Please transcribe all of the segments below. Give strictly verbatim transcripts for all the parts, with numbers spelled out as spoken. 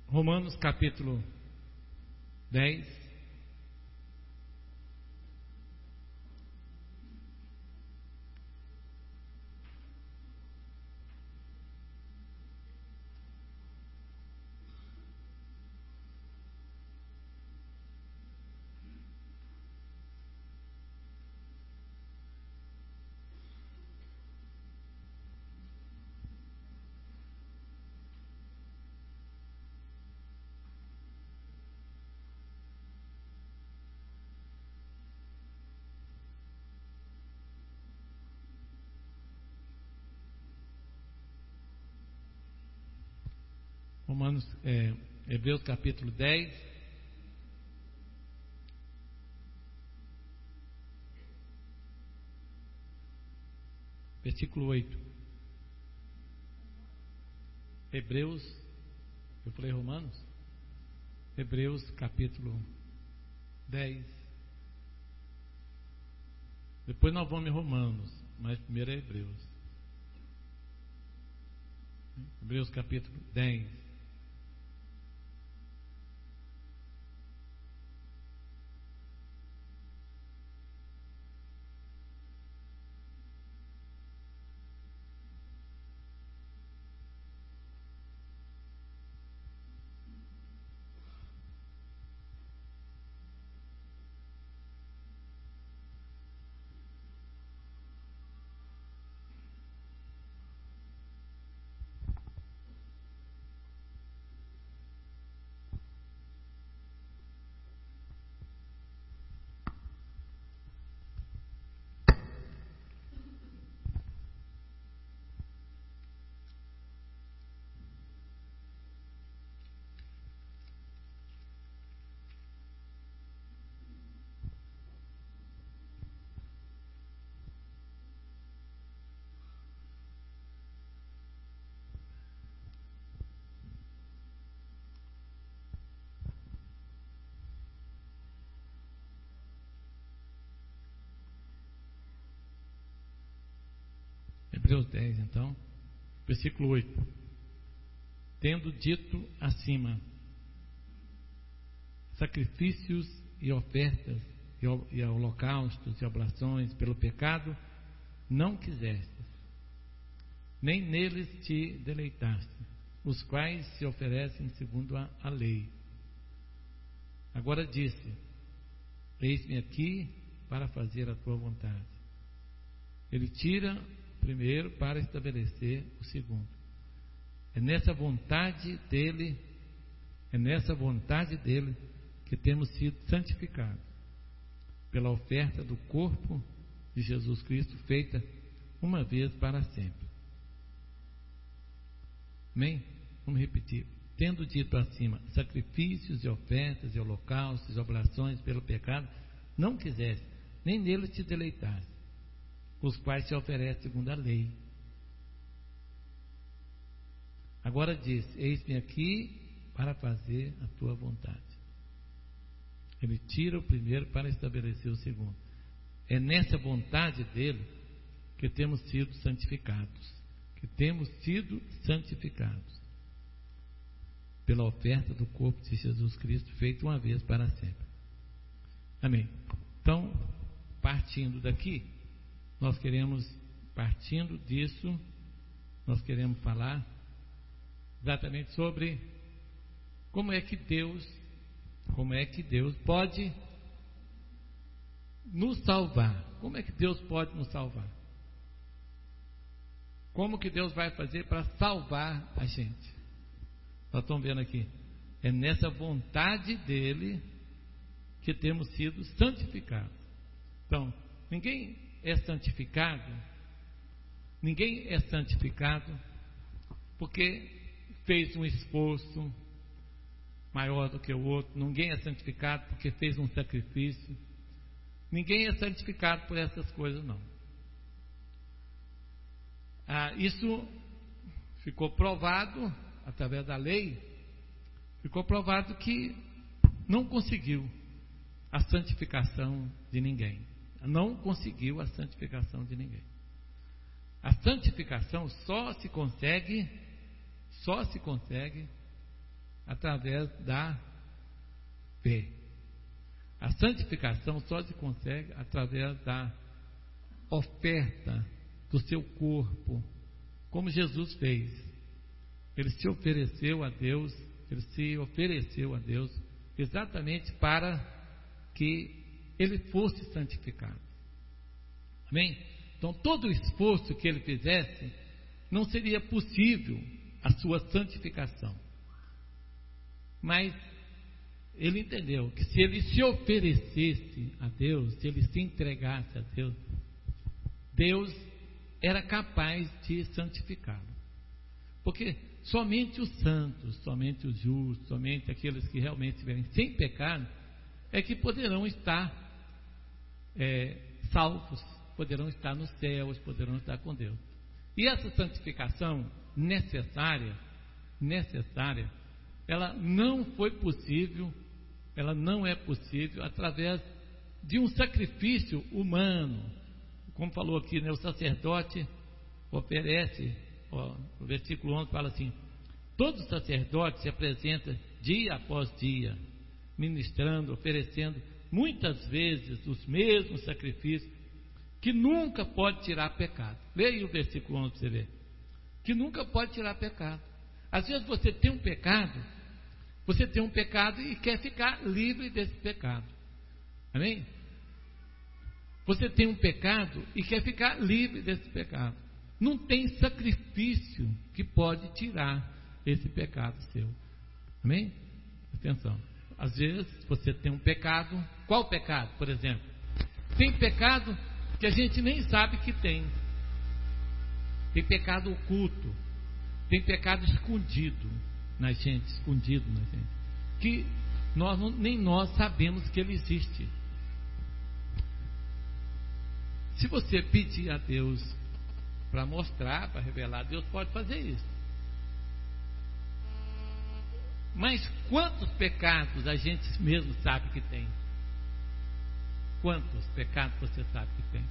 Romanos capítulo dez. Romanos, é, Hebreus capítulo dez, versículo oito. Hebreus, eu falei Romanos? Hebreus capítulo dez. Depois nós vamos em Romanos, mas primeiro é Hebreus. Hebreus capítulo dez. Hebreus dez, então, versículo oito. Tendo dito acima, sacrifícios e ofertas e holocaustos e oblações pelo pecado não quisestes, nem neles te deleitaste, os quais se oferecem segundo a, a lei. Agora disse: eis-me aqui para fazer a tua vontade. Ele tira o primeiro para estabelecer o segundo. É nessa vontade dele, é nessa vontade dele que temos sido santificados, pela oferta do corpo de Jesus Cristo, feita uma vez para sempre. Amém? Vamos repetir. Tendo dito acima, sacrifícios e ofertas e holocaustos e oblações pelo pecado, não quiseste, nem nele te deleitaste, os quais se oferecem segundo a lei. Agora diz: eis-me aqui para fazer a tua vontade. Ele tira o primeiro para estabelecer o segundo. É nessa vontade dele que temos sido santificados, que temos sido santificados pela oferta do corpo de Jesus Cristo, feito uma vez para sempre. Amém. Então, partindo daqui, nós queremos, partindo disso, nós queremos falar exatamente sobre como é que Deus, como é que Deus pode nos salvar. Como é que Deus pode nos salvar? Como que Deus vai fazer para salvar a gente? Nós estamos vendo aqui, é nessa vontade dele que temos sido santificados. Então, ninguém é santificado, ninguém é santificado porque fez um esforço maior do que o outro. Ninguém é santificado porque fez um sacrifício. Ninguém é santificado por essas coisas, não. Ah, isso ficou provado através da lei. Ficou provado que não conseguiu a santificação de ninguém. Não conseguiu a santificação de ninguém. A santificação só se consegue, só se consegue através da fé. A santificação só se consegue através da oferta do seu corpo, como Jesus fez. Ele se ofereceu a Deus, ele se ofereceu a Deus exatamente para que ele fosse santificado. Amém? Então, todo o esforço que ele fizesse, não seria possível a sua santificação. Mas ele entendeu que se ele se oferecesse a Deus, se ele se entregasse a Deus, Deus era capaz de santificá-lo. Porque somente os santos, somente os justos, somente aqueles que realmente estiverem sem pecado, é que poderão estar é, salvos, poderão estar nos céus, poderão estar com Deus. E essa santificação necessária, necessária, ela não foi possível, ela não é possível através de um sacrifício humano. Como falou aqui, né, o sacerdote oferece, ó, o versículo onze fala assim: todo sacerdote se apresenta dia após dia, ministrando, oferecendo muitas vezes os mesmos sacrifícios, que nunca pode tirar pecado. Leia o versículo onze para você ver. Que nunca pode tirar pecado. Às vezes você tem um pecado, você tem um pecado e quer ficar livre desse pecado. Amém? Você tem um pecado e quer ficar livre desse pecado. Não tem sacrifício que pode tirar esse pecado seu. Amém? Atenção. Às vezes você tem um pecado. Qual pecado, por exemplo? Tem pecado que a gente nem sabe que tem. Tem pecado oculto. Tem pecado escondido na gente, escondido na gente, que nós não, nem nós sabemos que ele existe. Se você pedir a Deus para mostrar, para revelar, Deus pode fazer isso. Mas quantos pecados a gente mesmo sabe que tem? Quantos pecados você sabe que tem?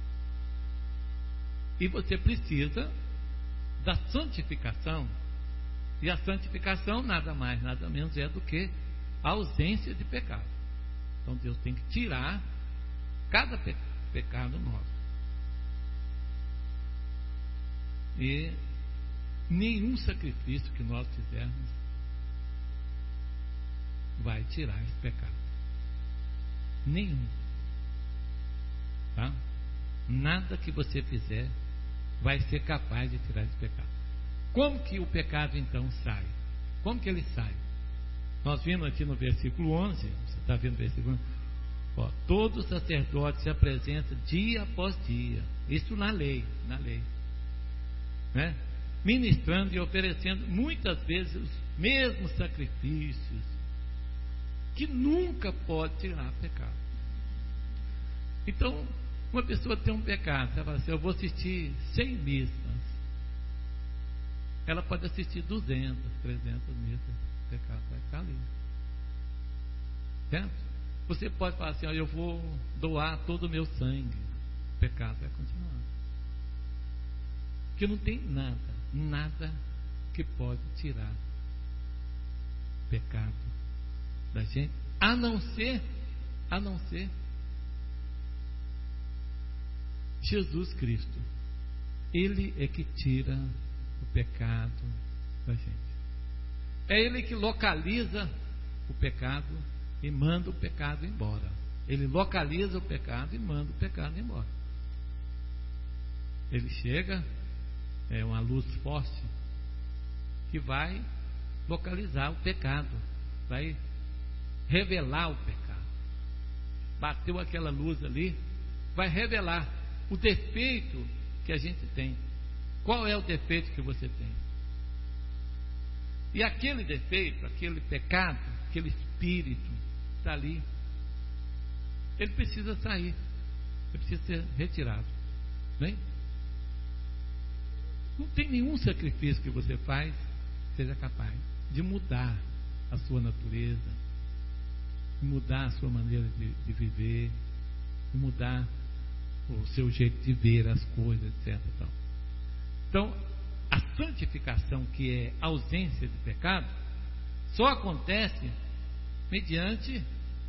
E você precisa da santificação. E a santificação nada mais, nada menos é do que a ausência de pecado. Então Deus tem que tirar cada pe- pecado nosso. E nenhum sacrifício que nós fizermos vai tirar esse pecado. Nenhum. Tá? Nada que você fizer vai ser capaz de tirar esse pecado. Como que o pecado então sai? Como que ele sai? Nós vimos aqui no versículo onze, você está vendo o versículo onze? Ó, todo sacerdote se apresenta dia após dia, isso na lei, na lei, né? Ministrando e oferecendo muitas vezes os mesmos sacrifícios, que nunca pode tirar pecado. Então, uma pessoa tem um pecado, ela fala assim: eu vou assistir cem missas. Ela pode assistir duzentas, trezentas missas, o pecado vai ficar ali. Certo? Você pode falar assim: ó, eu vou doar todo o meu sangue, o pecado vai continuar. Porque não tem nada, nada que pode tirar o pecado da gente, a não ser, a não ser Jesus Cristo. Ele é que tira o pecado da gente. É Ele que localiza o pecado e manda o pecado embora. Ele localiza o pecado e manda o pecado embora. Ele chega, é uma luz forte que vai localizar o pecado, vai revelar o pecado. Bateu aquela luz ali, vai revelar o defeito que a gente tem. Qual é o defeito que você tem? E aquele defeito, aquele pecado, aquele espírito está ali, ele precisa sair, ele precisa ser retirado. Bem? Não tem nenhum sacrifício que você faz que seja capaz de mudar a sua natureza, de mudar a sua maneira de, de viver, de mudar o seu jeito de ver as coisas, etcétera. Então, a santificação, que é ausência de pecado, só acontece mediante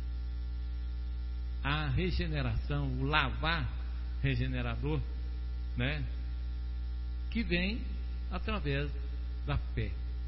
a regeneração, o lavar regenerador, né? Que vem através da fé.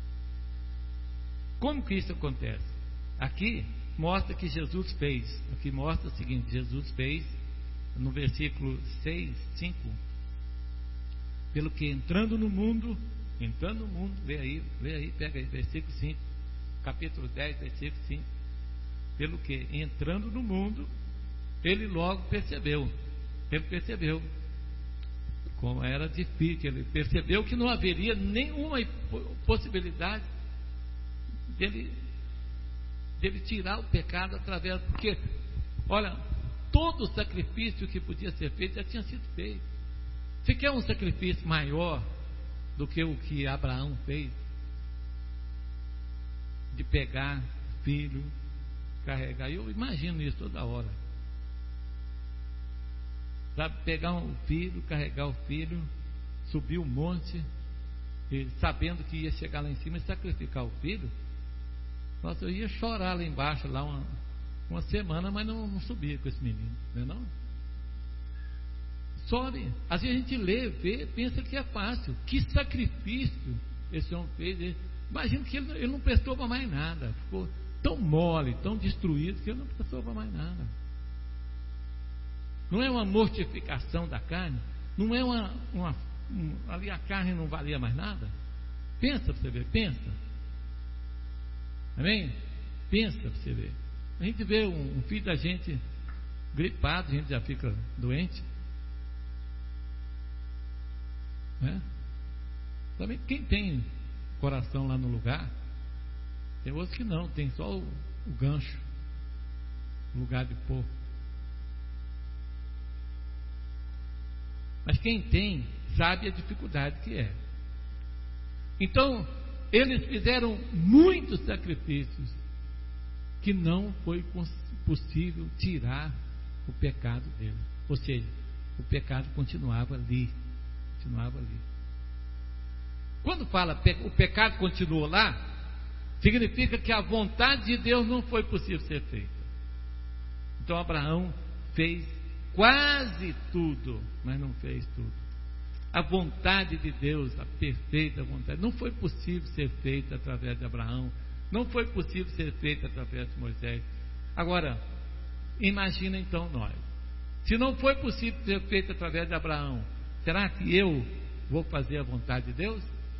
Como que isso acontece? Aqui mostra que Jesus fez, aqui mostra o seguinte: Jesus fez, no versículo seis, cinco, pelo que entrando no mundo, entrando no mundo, vê aí, vê aí, pega aí, versículo cinco, capítulo dez, versículo cinco, pelo que entrando no mundo, ele logo percebeu, ele percebeu como era difícil, ele percebeu que não haveria nenhuma possibilidade dele, dele tirar o pecado através, porque, olha, todo o sacrifício que podia ser feito já tinha sido feito. Você quer um sacrifício maior do que o que Abraão fez? De pegar filho, carregar, eu imagino isso toda hora. Sabe, pegar um filho, carregar o filho, subir o monte, e sabendo que ia chegar lá em cima e sacrificar o filho. Nossa, eu ia chorar lá embaixo, lá uma, uma semana, mas não, não subia com esse menino, não é não? Sobe. Às vezes a gente lê, vê, pensa que é fácil. Que sacrifício esse homem fez. Imagina que ele, ele não prestou para mais nada. Ficou tão mole, tão destruído, que ele não prestou para mais nada. Não é uma mortificação da carne? Não é uma, uma um, ali a carne não valia mais nada? Pensa para você ver, pensa. Amém? Pensa para você ver. A gente vê um, um filho da gente gripado, a gente já fica doente. Né? Também quem tem coração lá no lugar, tem outros que não, tem só o, o gancho, o lugar de pôr. Mas quem tem, sabe a dificuldade que é. Então, eles fizeram muitos sacrifícios que não foi possível tirar o pecado deles. Ou seja, o pecado continuava ali. Continuava ali. Quando fala o pecado continuou lá, significa que a vontade de Deus não foi possível ser feita. Então Abraão fez quase tudo, mas não fez tudo. A vontade de Deus, a perfeita vontade, não foi possível ser feita através de Abraão, não foi possível ser feita através de Moisés. Agora, imagina então nós, se não foi possível ser feita através de Abraão, será que eu vou fazer a vontade de Deus?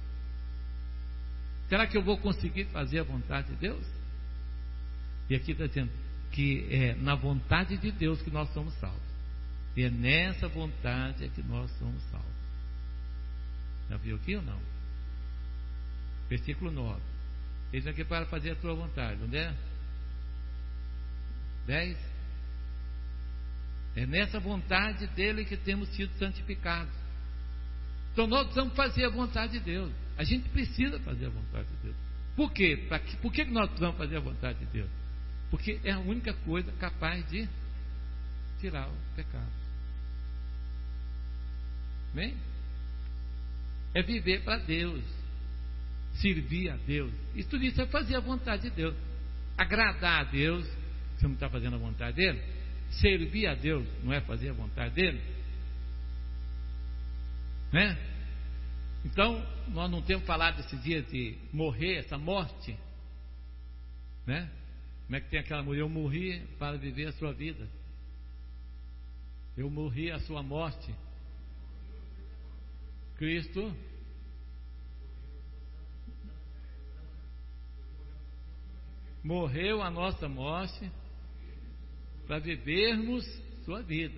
Será que eu vou conseguir fazer a vontade de Deus? E aqui está dizendo que é na vontade de Deus que nós somos salvos. E é nessa vontade é que nós somos salvos. Já viu aqui ou não? Versículo nove. Eis aqui para fazer a tua vontade. Onde é? dez. É nessa vontade dele que temos sido santificados. Então nós precisamos fazer a vontade de Deus. A gente precisa fazer a vontade de Deus. Por quê? Pra que, por que nós precisamos fazer a vontade de Deus? Porque é a única coisa capaz de tirar o pecado. Bem? É viver para Deus, servir a Deus. Isso tudo isso é fazer a vontade de Deus. Agradar a Deus, você não está fazendo a vontade dele? Servir a Deus não é fazer a vontade dele? Né? Então, nós não temos falado esses dias de morrer, essa morte, né? Como é que tem aquela mulher? Eu morri para viver a sua vida. Eu morri a sua morte. Cristo morreu a nossa morte para vivermos sua vida.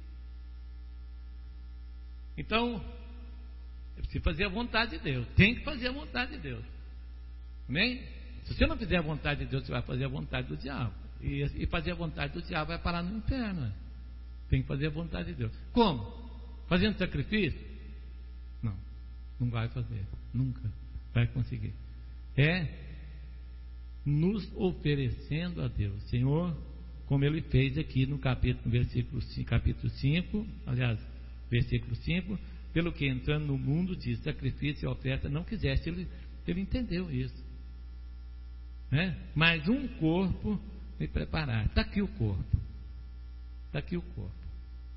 Então, é preciso fazer a vontade de Deus. Tem que fazer a vontade de Deus. Amém? Se você não fizer a vontade de Deus, você vai fazer a vontade do diabo. E, e fazer a vontade do diabo vai parar no inferno. Tem que fazer a vontade de Deus. Como? Fazendo sacrifício? Não, não vai fazer. Nunca vai conseguir. É nos oferecendo a Deus. Senhor, como Ele fez aqui no capítulo, versículo cinco, capítulo cinco, aliás, versículo cinco, pelo que entrando no mundo de sacrifício e oferta não quiseste. Ele, ele entendeu isso. né? Mas um corpo me preparar. Está aqui o corpo. Está aqui o corpo.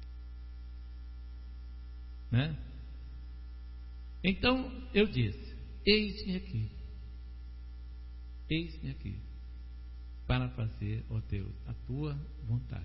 Né? Então eu disse: eis-me aqui. Eis-me aqui. Para fazer, ó Deus, a tua vontade.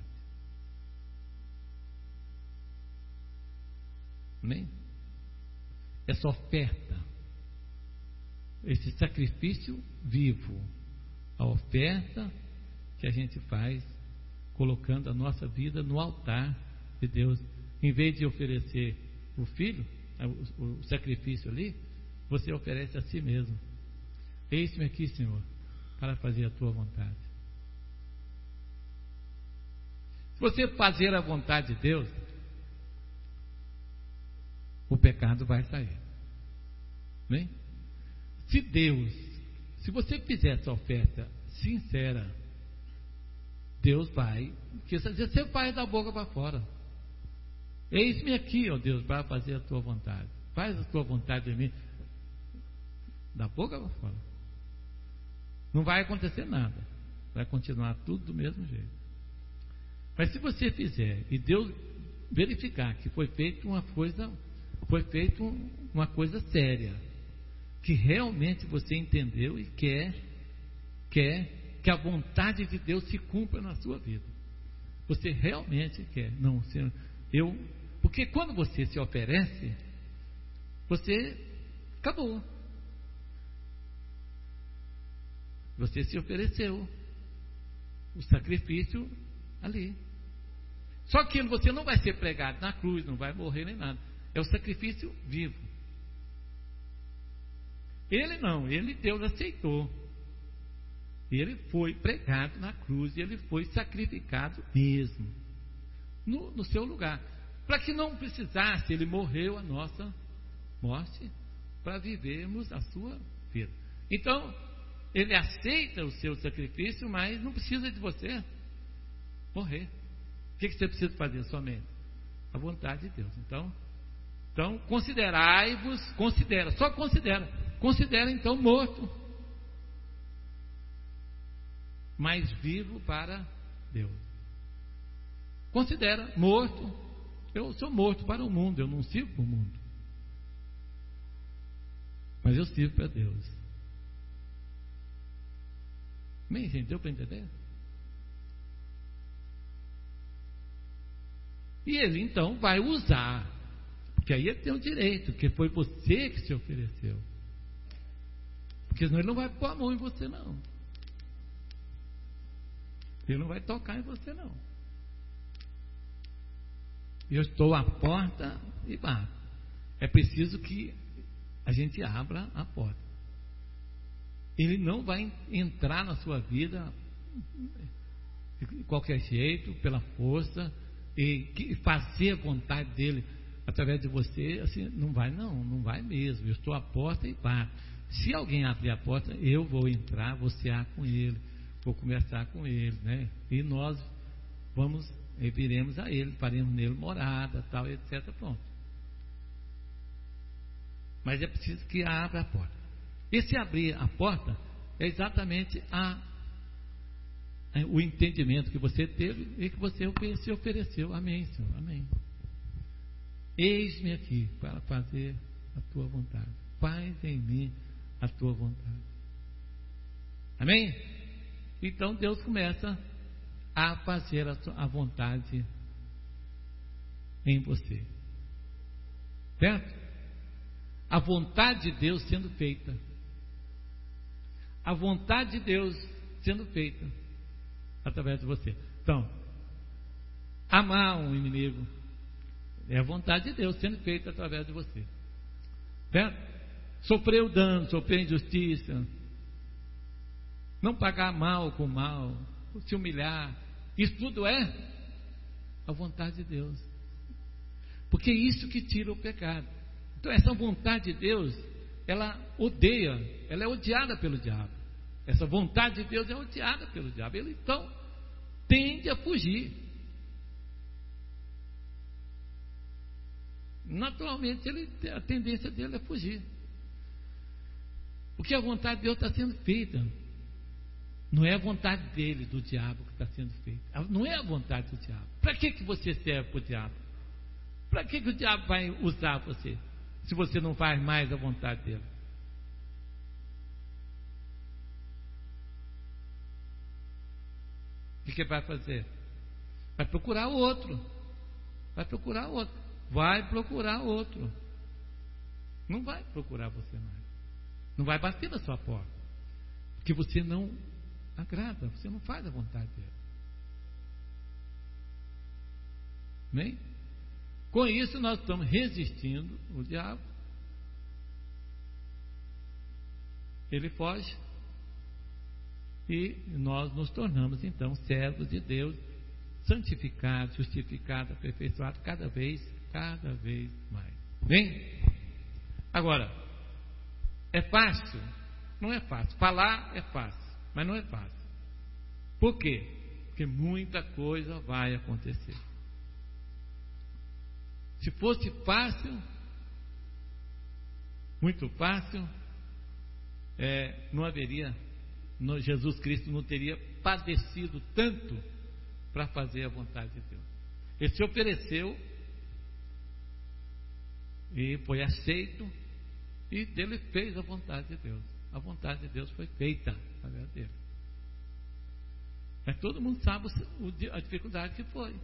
Amém? Essa oferta, esse sacrifício vivo, a oferta que a gente faz colocando a nossa vida no altar de Deus, em vez de oferecer o filho, o, o sacrifício ali, você oferece a si mesmo. Eis-me aqui, Senhor, para fazer a tua vontade. Se você fazer a vontade de Deus, o pecado vai sair. Bem? Se Deus, se você fizer essa oferta sincera, Deus vai, porque você faz da boca para fora. Eis-me aqui, ó Deus, para fazer a tua vontade. Faz a tua vontade em mim. Da boca para fora. Não vai acontecer nada. Vai continuar tudo do mesmo jeito. Mas se você fizer e Deus verificar que foi feito uma coisa, foi feito uma coisa séria, que realmente você entendeu e quer, quer que a vontade de Deus se cumpra na sua vida. Você realmente quer. Não, Senhor, eu... Porque quando você se oferece, você acabou. Você se ofereceu. O sacrifício ali. Só que você não vai ser pregado na cruz, não vai morrer nem nada. É o sacrifício vivo. Ele não, ele Deus aceitou. Ele foi pregado na cruz e ele foi sacrificado mesmo. No, no seu lugar. Para que não precisasse, ele morreu a nossa morte para vivermos a sua vida. Então, ele aceita o seu sacrifício, mas não precisa de você morrer. O que, que você precisa fazer somente? A vontade de Deus. Então, então considerai-vos, considera, só considera, considera então morto, mas vivo para Deus. Considera morto. Eu sou morto para o mundo, eu não sirvo para o mundo, mas eu sirvo para Deus. Amém, gente? Deu para entender? E ele então vai usar, porque aí ele tem o direito, porque foi você que se ofereceu. Porque senão ele não vai pôr a mão em você, não. Ele não vai tocar em você, não. Eu estou à porta e bato. É preciso que a gente abra a porta. Ele não vai entrar na sua vida de qualquer jeito, pela força, e fazer a vontade dele através de você. Assim, não vai, não, não vai mesmo. Eu estou à porta e bato. Se alguém abrir a porta, eu vou entrar, vou cear com ele, vou conversar com ele, né? E nós vamos, viremos a ele, faremos nele morada, tal, etcétera. Pronto. Mas é preciso que abra a porta. E se abrir a porta, é exatamente a, o entendimento que você teve e que você se ofereceu. Amém, Senhor, amém. Eis-me aqui para fazer a tua vontade. Faz em mim a tua vontade. Amém? Então Deus começa a fazer a, a vontade em você. Certo? A vontade de Deus sendo feita. A vontade de Deus sendo feita através de você. Então, amar um inimigo é a vontade de Deus sendo feita através de você. Certo? Sofrer o dano, sofrer a injustiça, não pagar mal com mal, se humilhar, isso tudo é a vontade de Deus. Porque é isso que tira o pecado. Então essa vontade de Deus, ela odeia, ela é odiada pelo diabo. Essa vontade de Deus é odiada pelo diabo. Ele então tende a fugir. Naturalmente ele, a tendência dele é fugir. Porque a vontade de Deus está sendo feita. Não é a vontade dele, do diabo, que está sendo feita. Não é a vontade do diabo. Para que, que você serve para o diabo? Para que, que o diabo vai usar você, se você não faz mais a vontade dele? O que, que vai fazer? Vai procurar outro. Vai procurar outro. Vai procurar outro. Não vai procurar você mais. Não vai bater na sua porta. Porque você não agrada, você não faz a vontade dele. Amém? Com isso nós estamos resistindo o diabo. Ele foge. E nós nos tornamos então servos de Deus, santificados, justificados, aperfeiçoados cada vez, cada vez mais. Bem? Agora, é fácil? Não é fácil. Falar é fácil, mas não é fácil. Por quê? Porque muita coisa vai acontecer. Se fosse fácil, muito fácil, é, não haveria, no, Jesus Cristo não teria padecido tanto para fazer a vontade de Deus. Ele se ofereceu e foi aceito, e ele fez a vontade de Deus. A vontade de Deus foi feita através dele. Mas todo mundo sabe a dificuldade que foi.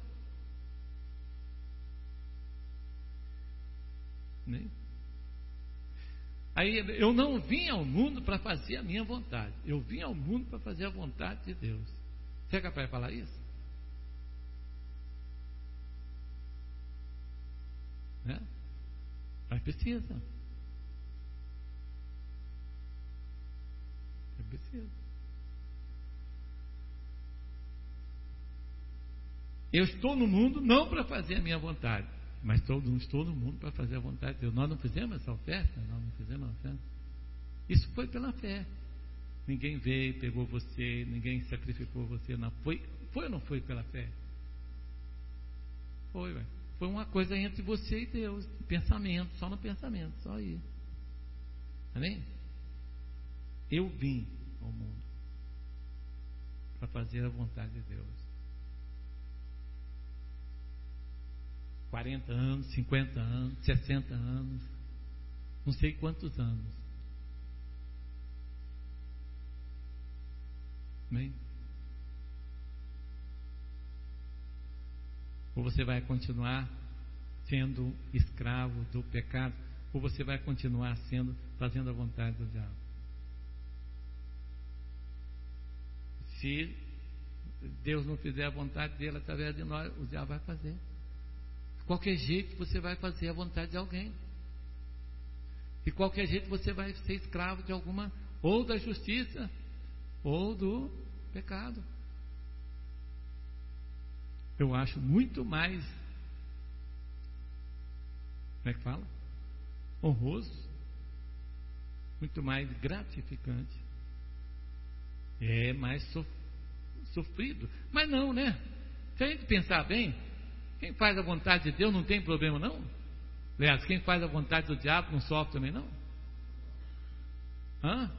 Nem. Aí eu não vim ao mundo para fazer a minha vontade. Eu vim ao mundo para fazer a vontade de Deus. Você é capaz de falar isso? Né? Mas precisa. Precisa. Eu estou no mundo não para fazer a minha vontade, mas estou, não estou no mundo para fazer a vontade de Deus. Nós não fizemos essa oferta? Nós não fizemos a oferta. Isso foi pela fé. Ninguém veio, pegou você, ninguém sacrificou você. Não. Foi, foi ou não foi pela fé? Foi, ué. Foi uma coisa entre você e Deus. Pensamento, só no pensamento, só aí. Amém? Eu vim ao mundo para fazer a vontade de Deus. quarenta anos, cinquenta anos, sessenta anos, não sei quantos anos. Amém? Ou você vai continuar sendo escravo do pecado, ou você vai continuar sendo, fazendo a vontade do diabo. Se Deus não fizer a vontade dele através de nós, o diabo vai fazer. De qualquer jeito você vai fazer a vontade de alguém. De qualquer jeito você vai ser escravo de alguma, ou da justiça, ou do pecado. Eu acho muito mais, como é que fala? Honroso, muito mais gratificante. É mais sofrido. Mas não, né? Se a gente pensar bem, quem faz a vontade de Deus não tem problema, não? Aliás, quem faz a vontade do diabo não sofre também, não? Hã?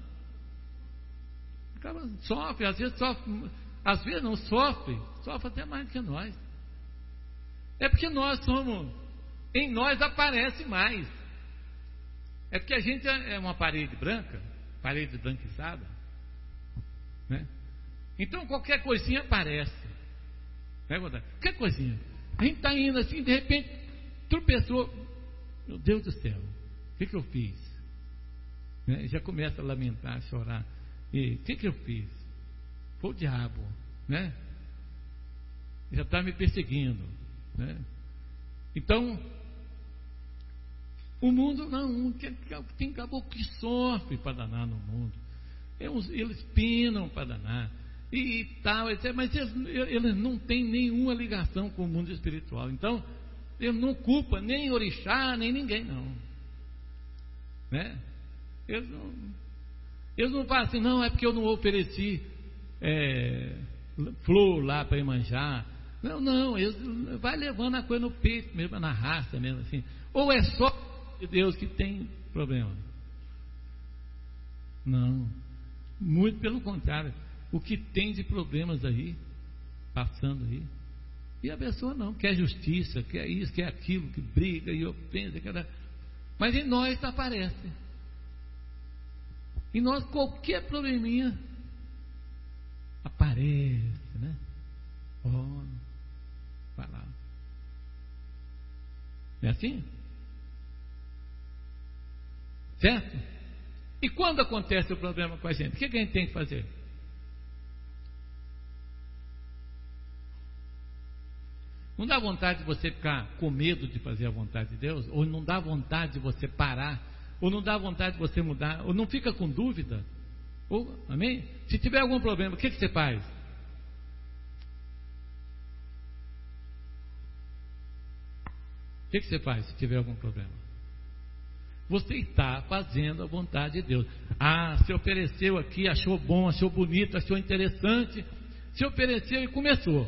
Sofre, às vezes sofre, às vezes não sofre, sofre até mais do que nós. É porque nós somos, em nós aparece mais. É porque a gente é uma parede branca, parede branquiçada, né? Então qualquer coisinha aparece, né? Qualquer coisinha. A gente está indo assim, de repente tropeçou. Meu Deus do céu, o que, que eu fiz? Né? Já começa a lamentar, a chorar. E o que, que eu fiz? Foi o diabo, né? Já está me perseguindo, né? Então, o mundo não, tem caboclo que sofre para danar no mundo. Eles pinam para danar e, e tal, mas eles, eles não têm nenhuma ligação com o mundo espiritual. Então, ele não culpa nem orixá, nem ninguém, não, né? Eles não, eles não falam assim, não, é porque eu não ofereci é, flor lá para Iemanjá. Não, não, eles vai levando a coisa no peito mesmo, na raça mesmo assim. Ou é só Deus que tem problema? Não, muito pelo contrário. o que tem de problemas aí, passando aí. E a pessoa não, quer justiça, quer isso, quer aquilo, que briga e ofende, quer... mas em nós aparece. Em nós qualquer probleminha aparece, né? Oh, vai lá. É assim? Certo? E quando acontece o problema com a gente, o que a gente tem que fazer? Não dá vontade de você ficar com medo de fazer a vontade de Deus? Ou não dá vontade de você parar? Ou não dá vontade de você mudar? Ou não fica com dúvida? Ou, amém? Se tiver algum problema, o que, que você faz? O que, que você faz se tiver algum problema? Você está fazendo a vontade de Deus. Ah, se ofereceu aqui, achou bom, achou bonito, achou interessante, se ofereceu e começou.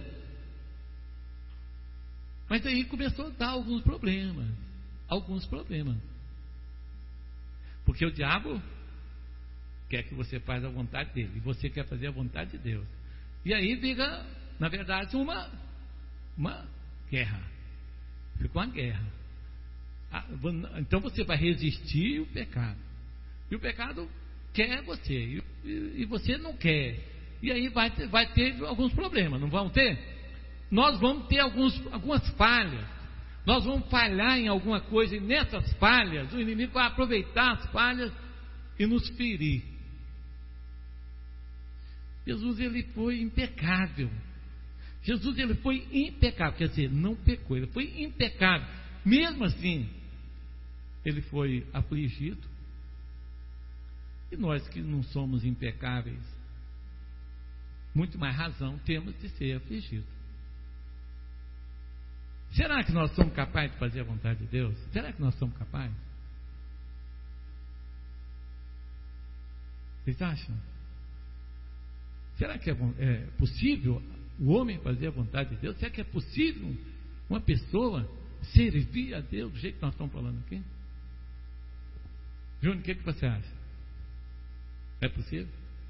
Mas aí começou a dar alguns problemas. Alguns problemas. Porque o diabo quer que você faça a vontade dele. E você quer fazer a vontade de Deus. E aí fica, na verdade, uma, uma guerra. Fica uma guerra. Então você vai resistir o pecado. E o pecado quer você. E, e você não quer. E aí vai, vai ter alguns problemas. Não vão ter? Nós vamos ter alguns, algumas falhas, nós vamos falhar em alguma coisa, e nessas falhas, o inimigo vai aproveitar as falhas e nos ferir. Jesus, ele foi impecável. Jesus, ele foi impecável, quer dizer, não pecou, ele foi impecável. Mesmo assim, ele foi afligido. E nós que não somos impecáveis, muito mais razão temos de ser afligidos. Será que nós somos capazes de fazer a vontade de Deus? Será que nós somos capazes? Vocês acham? Será que é, é possível o homem fazer a vontade de Deus? Será que é possível uma pessoa servir a Deus do jeito que nós estamos falando aqui? Júnior, o que, que você acha? É possível?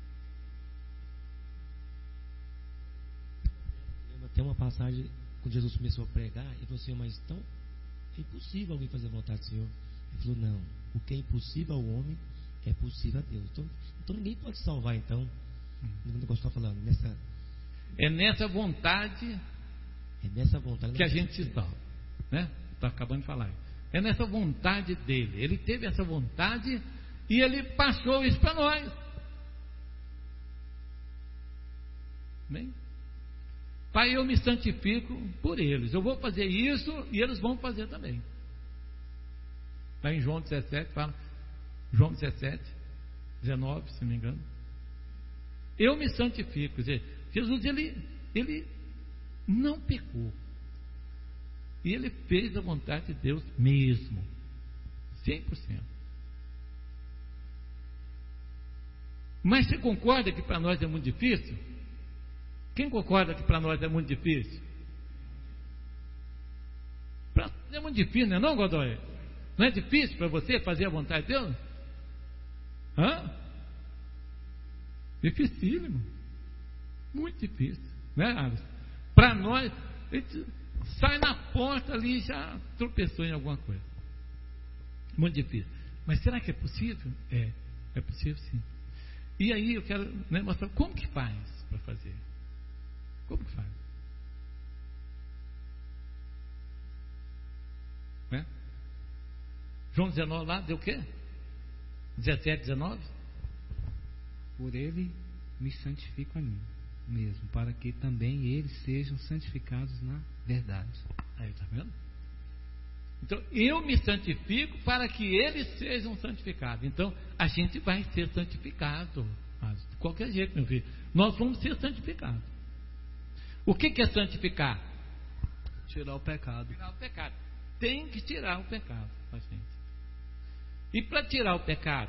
Tem uma passagem, quando Jesus começou a pregar, ele falou assim: mas então é impossível alguém fazer a vontade do Senhor. Ele falou: não, o que é impossível ao homem é possível a Deus. Então, então ninguém pode salvar. Então, o negócio está falando nessa, é nessa vontade, é nessa vontade que a gente se salva, né? Está acabando de falar. É nessa vontade dele. Ele teve essa vontade e ele passou isso para nós. Bem? Pai, eu me santifico por eles. Eu vou fazer isso e eles vão fazer também. Lá em João dezessete, fala, João dezessete, dezenove, se não me engano. Eu me santifico. Quer dizer, Jesus, ele, ele não pecou. E ele fez a vontade de Deus mesmo. cem por cento. Mas você concorda que para nós é muito difícil? Quem concorda que para nós é muito difícil? Para nós é muito difícil, não é não, Godoy? Não é difícil para você fazer a vontade de Deus? Hã? Dificílimo. Muito difícil, né, Alisson? Para nós, a gente sai na porta ali e já tropeçou em alguma coisa. Muito difícil. Mas será que é possível? É, é possível sim. E aí eu quero, né, mostrar como que faz para fazer. Como que faz? Né? João dezenove lá, deu o quê? dezessete, dezenove? Por ele me santifico a mim mesmo, para que também eles sejam santificados na verdade. Aí, tá vendo? Então, eu me santifico para que eles sejam santificados. Então, a gente vai ser santificado. De qualquer jeito, meu filho. Nós vamos ser santificados. O que, que é santificar? Tirar o pecado. Tirar o pecado. Tem que tirar o pecado, gente. E para tirar o pecado,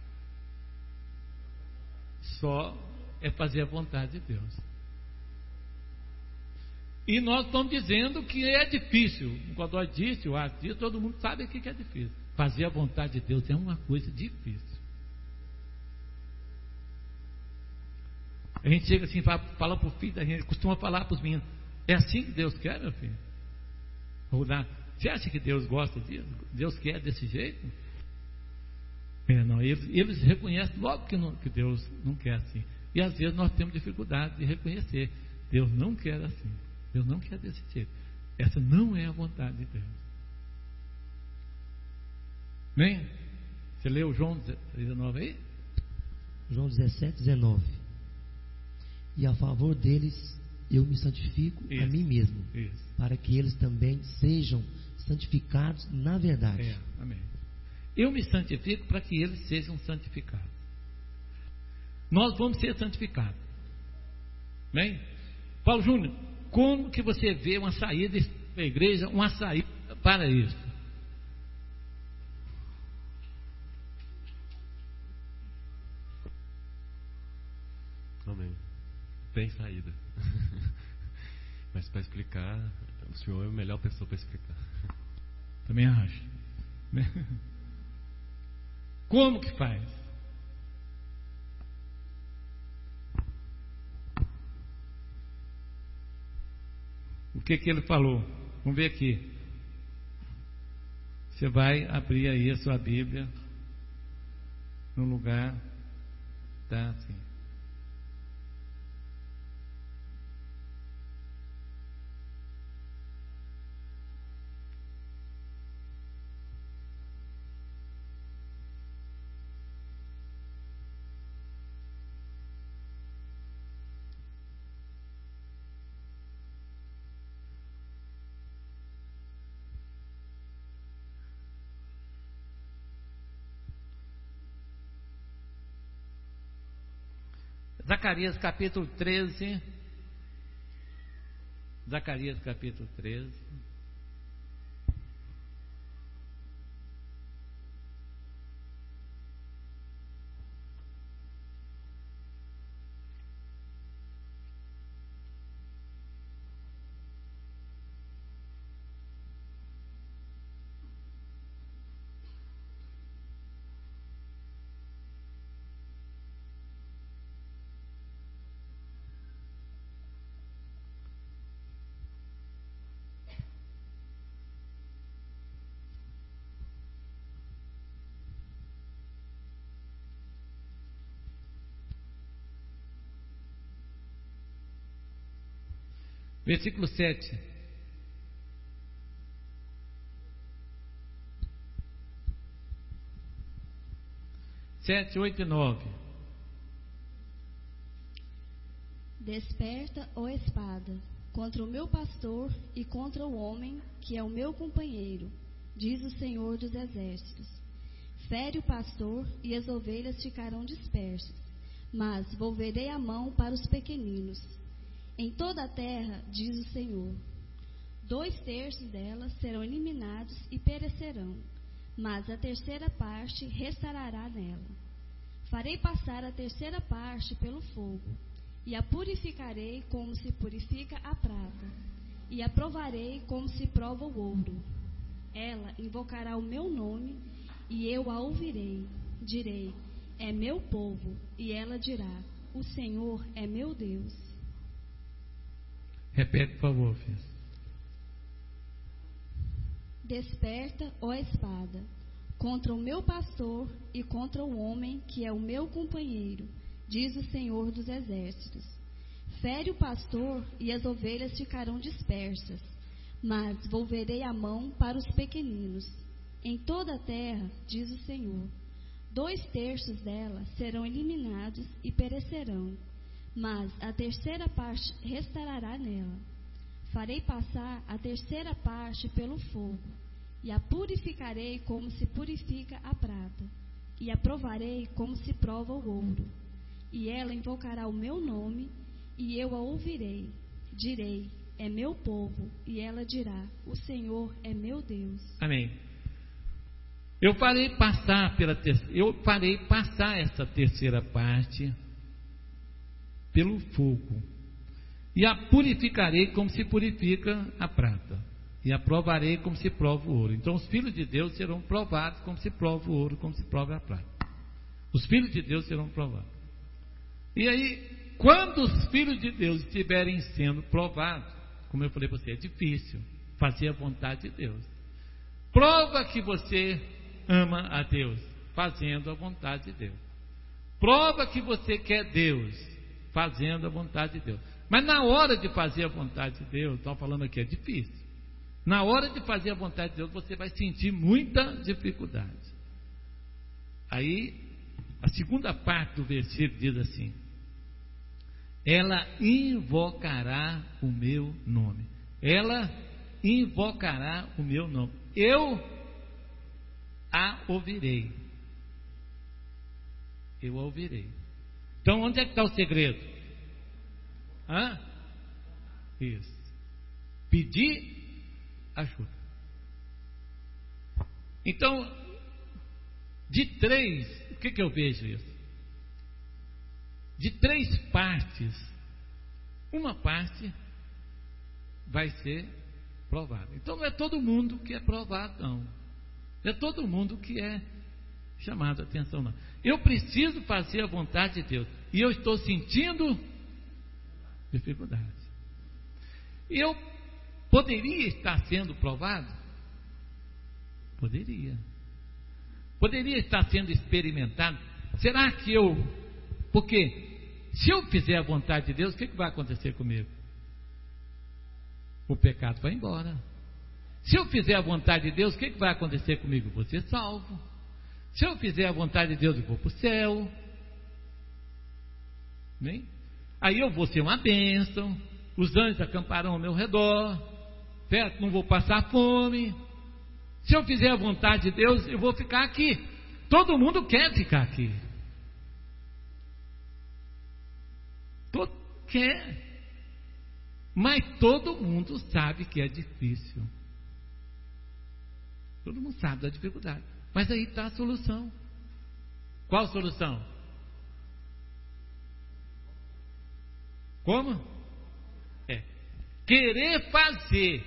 só é fazer a vontade de Deus. E nós estamos dizendo que é difícil. Quando nós disse, o Arte disse, todo mundo sabe o que é difícil. Fazer a vontade de Deus é uma coisa difícil. A gente chega assim, fala, fala para o filho, a gente costuma falar para os meninos: é assim que Deus quer, meu filho? Você acha que Deus gosta disso? Deus quer desse jeito? É, não, eles, eles reconhecem logo que, não, que Deus não quer assim. E às vezes nós temos dificuldade de reconhecer: Deus não quer assim, Deus não quer desse jeito. Essa não é a vontade de Deus. Bem, você leu João dezenove aí? João dezessete, dezenove. E a favor deles eu me santifico Isso. a mim mesmo, Isso. para que eles também sejam santificados na verdade. É, amém. Eu me santifico para que eles sejam santificados. Nós vamos ser santificados. Bem? Paulo Júnior, como que você vê uma saída da igreja, uma saída para isso? Amém. Tem saída. Mas para explicar, o senhor é a melhor pessoa para explicar. Também acho. Como que faz? O que que ele falou? Vamos ver aqui. Você vai abrir aí a sua Bíblia no lugar, tá assim. Zacarias capítulo treze. Zacarias capítulo treze. Versículo sete. Sete, oito e nove. Desperta, ó espada, contra o meu pastor e contra o homem que é o meu companheiro, diz o Senhor dos Exércitos. Fere o pastor e as ovelhas ficarão dispersas, mas volverei a mão para os pequeninos. Em toda a terra, diz o Senhor, dois terços delas serão eliminados e perecerão, mas a terceira parte restará nela. Farei passar a terceira parte pelo fogo, e a purificarei como se purifica a prata, e a provarei como se prova o ouro. Ela invocará o meu nome, e eu a ouvirei. Direi: é meu povo, e ela dirá: o Senhor é meu Deus. Repete, por favor, filho. Desperta, ó espada, contra o meu pastor e contra o homem que é o meu companheiro, diz o Senhor dos Exércitos. Fere o pastor e as ovelhas ficarão dispersas, mas volverei a mão para os pequeninos. Em toda a terra, diz o Senhor, dois terços dela serão eliminados e perecerão, mas a terceira parte restará nela. Farei passar a terceira parte pelo fogo, e a purificarei como se purifica a prata, e a provarei como se prova o ouro. E ela invocará o meu nome, e eu a ouvirei. Direi: é meu povo, e ela dirá: o Senhor é meu Deus. Amém. Eu farei passar pela ter... eu farei passar essa terceira parte pelo fogo, e a purificarei como se purifica a prata, e a provarei como se prova o ouro. Então os filhos de Deus serão provados como se prova o ouro, como se prova a prata. Os filhos de Deus serão provados. E aí quando os filhos de Deus estiverem sendo provados, como eu falei para você, é difícil fazer a vontade de Deus. Prova que você ama a Deus, fazendo a vontade de Deus. Prova que você quer Deus, fazendo a vontade de Deus. Mas na hora de fazer a vontade de Deus, estou falando aqui, é difícil. Na hora de fazer a vontade de Deus, você vai sentir muita dificuldade. Aí, a segunda parte do versículo diz assim: ela invocará o meu nome. Ela invocará o meu nome. Eu a ouvirei. Eu a ouvirei. Então, onde é que está o segredo? Hã? Isso. Pedir ajuda. Então, de três, o que, que eu vejo isso? De três partes, uma parte vai ser provada. Então não é todo mundo que é provado, não. Não é todo mundo que é chamado a atenção, não. Eu preciso fazer a vontade de Deus e eu estou sentindo dificuldade. Eu poderia estar sendo provado? Poderia. Poderia estar sendo experimentado? Será que eu... Porque se eu fizer a vontade de Deus, o que, que vai acontecer comigo? O pecado vai embora. Se eu fizer a vontade de Deus, o que, que vai acontecer comigo? Vou ser salvo. Se eu fizer a vontade de Deus, eu vou para o céu. Bem? Aí eu vou ser uma bênção. Os anjos acamparão ao meu redor. Certo? Não vou passar fome. Se eu fizer a vontade de Deus, eu vou ficar aqui. Todo mundo quer ficar aqui. Todo quer. Mas todo mundo sabe que é difícil. Todo mundo sabe da dificuldade. Mas aí está a solução. Qual a solução? Como? É querer fazer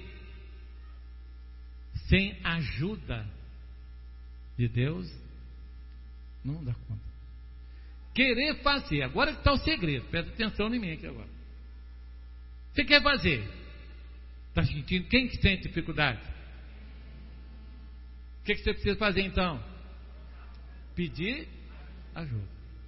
sem ajuda de Deus, não dá conta. Querer fazer, agora que está o segredo, presta atenção em mim aqui agora. Você quer fazer? Está sentindo? Quem que sente dificuldade? O que, que você precisa fazer então? Pedir ajuda.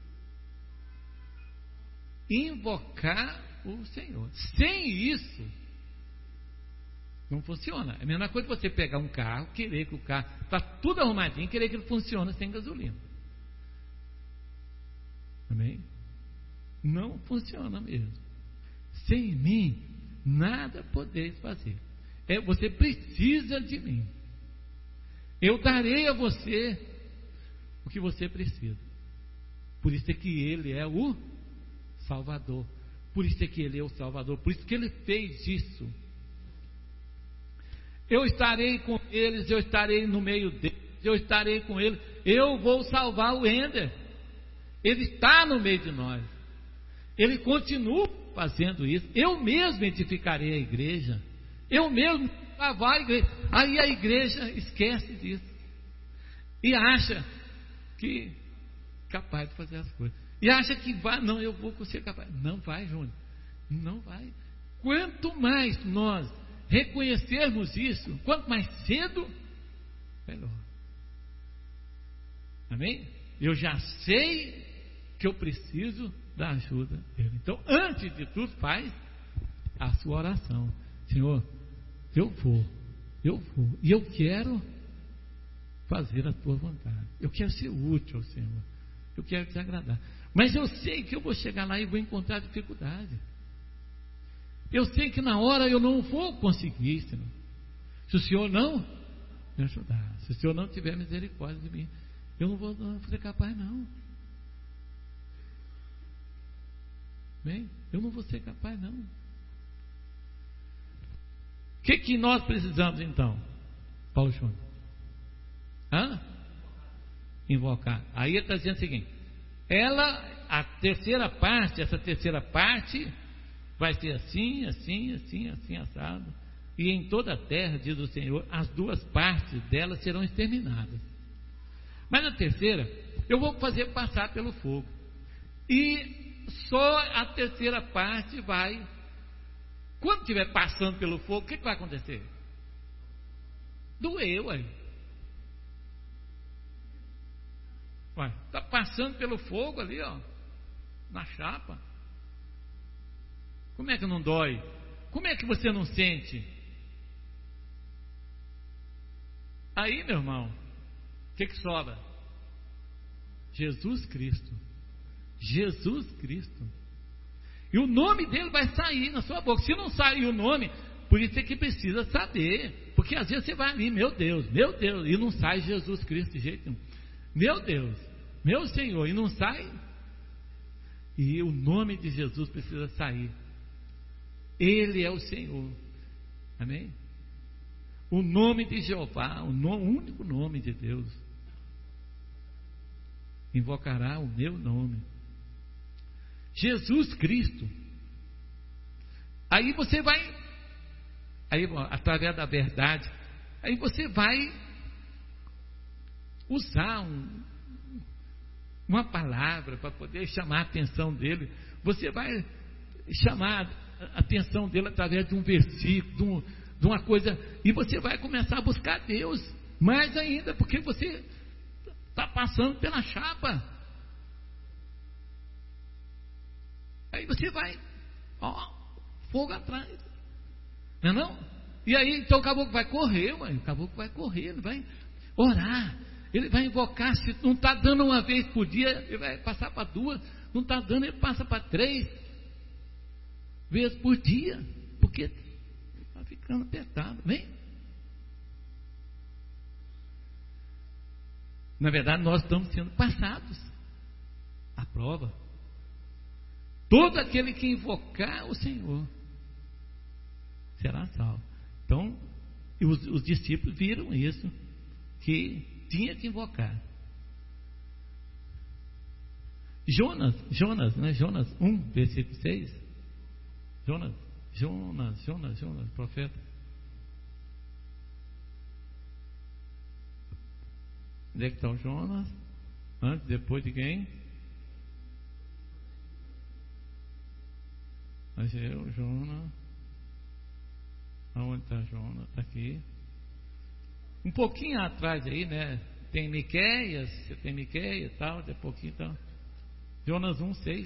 Invocar o Senhor. Sem isso, não funciona. É a mesma coisa que você pegar um carro, querer que o carro está tudo arrumadinho, querer que ele funcione sem gasolina. Amém? Não funciona mesmo. Sem mim, nada podeis fazer. É, você precisa de mim. Eu darei a você o que você precisa. Por isso é que Ele é o Salvador. Por isso é que Ele é o Salvador. Por isso que Ele fez isso. Eu estarei com eles, eu estarei no meio deles, eu estarei com eles. Eu vou salvar o Ender. Ele está no meio de nós. Ele continua fazendo isso. Eu mesmo edificarei a igreja. Eu mesmo lavar a igreja. Aí a igreja esquece disso. E acha que capaz de fazer as coisas. E acha que vai, não, eu vou ser capaz. Não vai, Júnior. Não vai. Quanto mais nós reconhecermos isso, quanto mais cedo, melhor. Amém? Eu já sei que eu preciso da ajuda dele. Então, antes de tudo, faz a sua oração. Senhor, eu vou, eu vou, e eu quero fazer a tua vontade. Eu quero ser útil ao Senhor. Eu quero te agradar. Mas eu sei que eu vou chegar lá e vou encontrar dificuldade. Eu sei que na hora eu não vou conseguir, Senhor. Se o Senhor não me ajudar, se o Senhor não tiver misericórdia de mim, eu não vou, não vou ser capaz, não. Bem, eu não vou ser capaz, não. O que, que nós precisamos então, Paulo Júnior? Hã? Invocar. Aí ele está dizendo o seguinte: ela, a terceira parte, essa terceira parte vai ser assim, assim, assim, assim, assado. E em toda a terra, diz o Senhor, as duas partes dela serão exterminadas. Mas a terceira, eu vou fazer passar pelo fogo. E só a terceira parte vai. Quando estiver passando pelo fogo, o que, que vai acontecer? Doeu, aí. Vai, está passando pelo fogo ali, ó, na chapa. Como é que não dói? Como é que você não sente? Aí, meu irmão, o que, que sobra? Jesus Cristo. Jesus Cristo. E o nome dele vai sair na sua boca. Se não sair o nome, por isso é que precisa saber. Porque às vezes você vai ali, meu Deus, meu Deus, e não sai Jesus Cristo de jeito nenhum. Meu Deus, meu Senhor, e não sai. E o nome de Jesus precisa sair. Ele é o Senhor. Amém? O nome de Jeová, o, nome, o único nome de Deus. Invocará o meu nome. Jesus Cristo. Aí você vai, aí através da verdade, aí você vai usar um, uma palavra para poder chamar a atenção dele. Você vai chamar a atenção dele através de um versículo, de, um, de uma coisa, e você vai começar a buscar Deus mais ainda, porque você está passando pela chapa. Aí você vai, ó, fogo atrás, não é não? E aí então o caboclo vai correr, ué, o caboclo vai correr, ele vai orar, ele vai invocar. Se não está dando uma vez por dia, ele vai passar para duas. Não está dando, ele passa para três vezes por dia, porque está ficando apertado. Vem. Na verdade, nós estamos sendo passados à prova. Todo aquele que invocar o Senhor será salvo. Então, os, os discípulos viram isso, que tinha que invocar. Jonas, Jonas, né? Jonas um, versículo seis. Jonas, Jonas, Jonas, Jonas, profeta. Onde é que está o Jonas? Antes, depois de quem? Mas eu, Jonas. Aonde está Jonas? Está aqui. Um pouquinho atrás aí, né? Tem Miqueias, você tem Miqueias e tal, de pouquinho então. Jonas um, seis.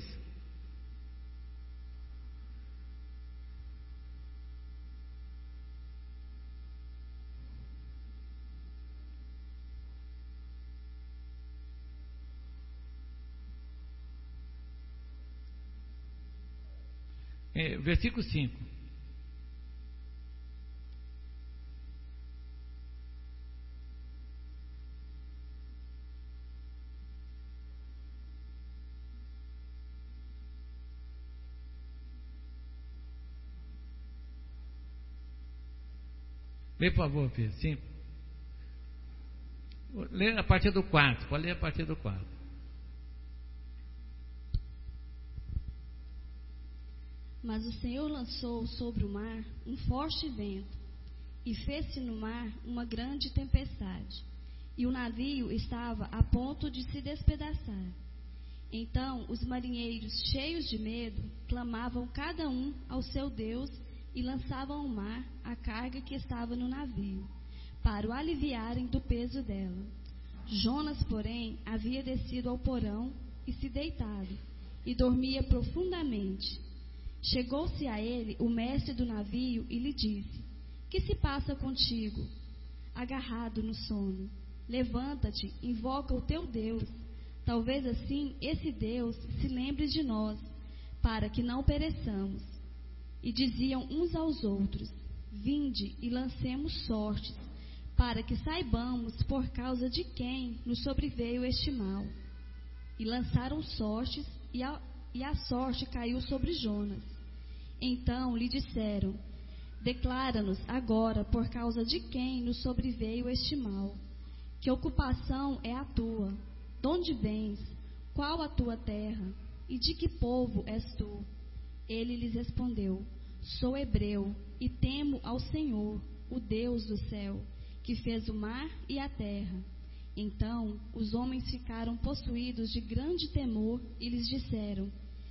É, versículo cinco. Lê, por favor, filho. Sim. Lê a partir do quatro. Pode ler a partir do quatro. Mas o Senhor lançou sobre o mar um forte vento, e fez-se no mar uma grande tempestade, e o navio estava a ponto de se despedaçar. Então os marinheiros, cheios de medo, clamavam cada um ao seu Deus e lançavam ao mar a carga que estava no navio, para o aliviarem do peso dela. Jonas, porém, havia descido ao porão e se deitado, e dormia profundamente. Chegou-se a ele o mestre do navio e lhe disse: Que se passa contigo? Agarrado no sono. Levanta-te, invoca o teu Deus. Talvez assim esse Deus se lembre de nós, para que não pereçamos. E diziam uns aos outros: Vinde e lancemos sortes, para que saibamos por causa de quem nos sobreveio este mal. E lançaram sortes, e a, e a sorte caiu sobre Jonas. Então lhe disseram: Declara-nos agora por causa de quem nos sobreveio este mal. Que ocupação é a tua? De onde vens? Qual a tua terra? E de que povo és tu? Ele lhes respondeu: Sou hebreu e temo ao Senhor, o Deus do céu, que fez o mar e a terra. Então os homens ficaram possuídos de grande temor e lhes disseram: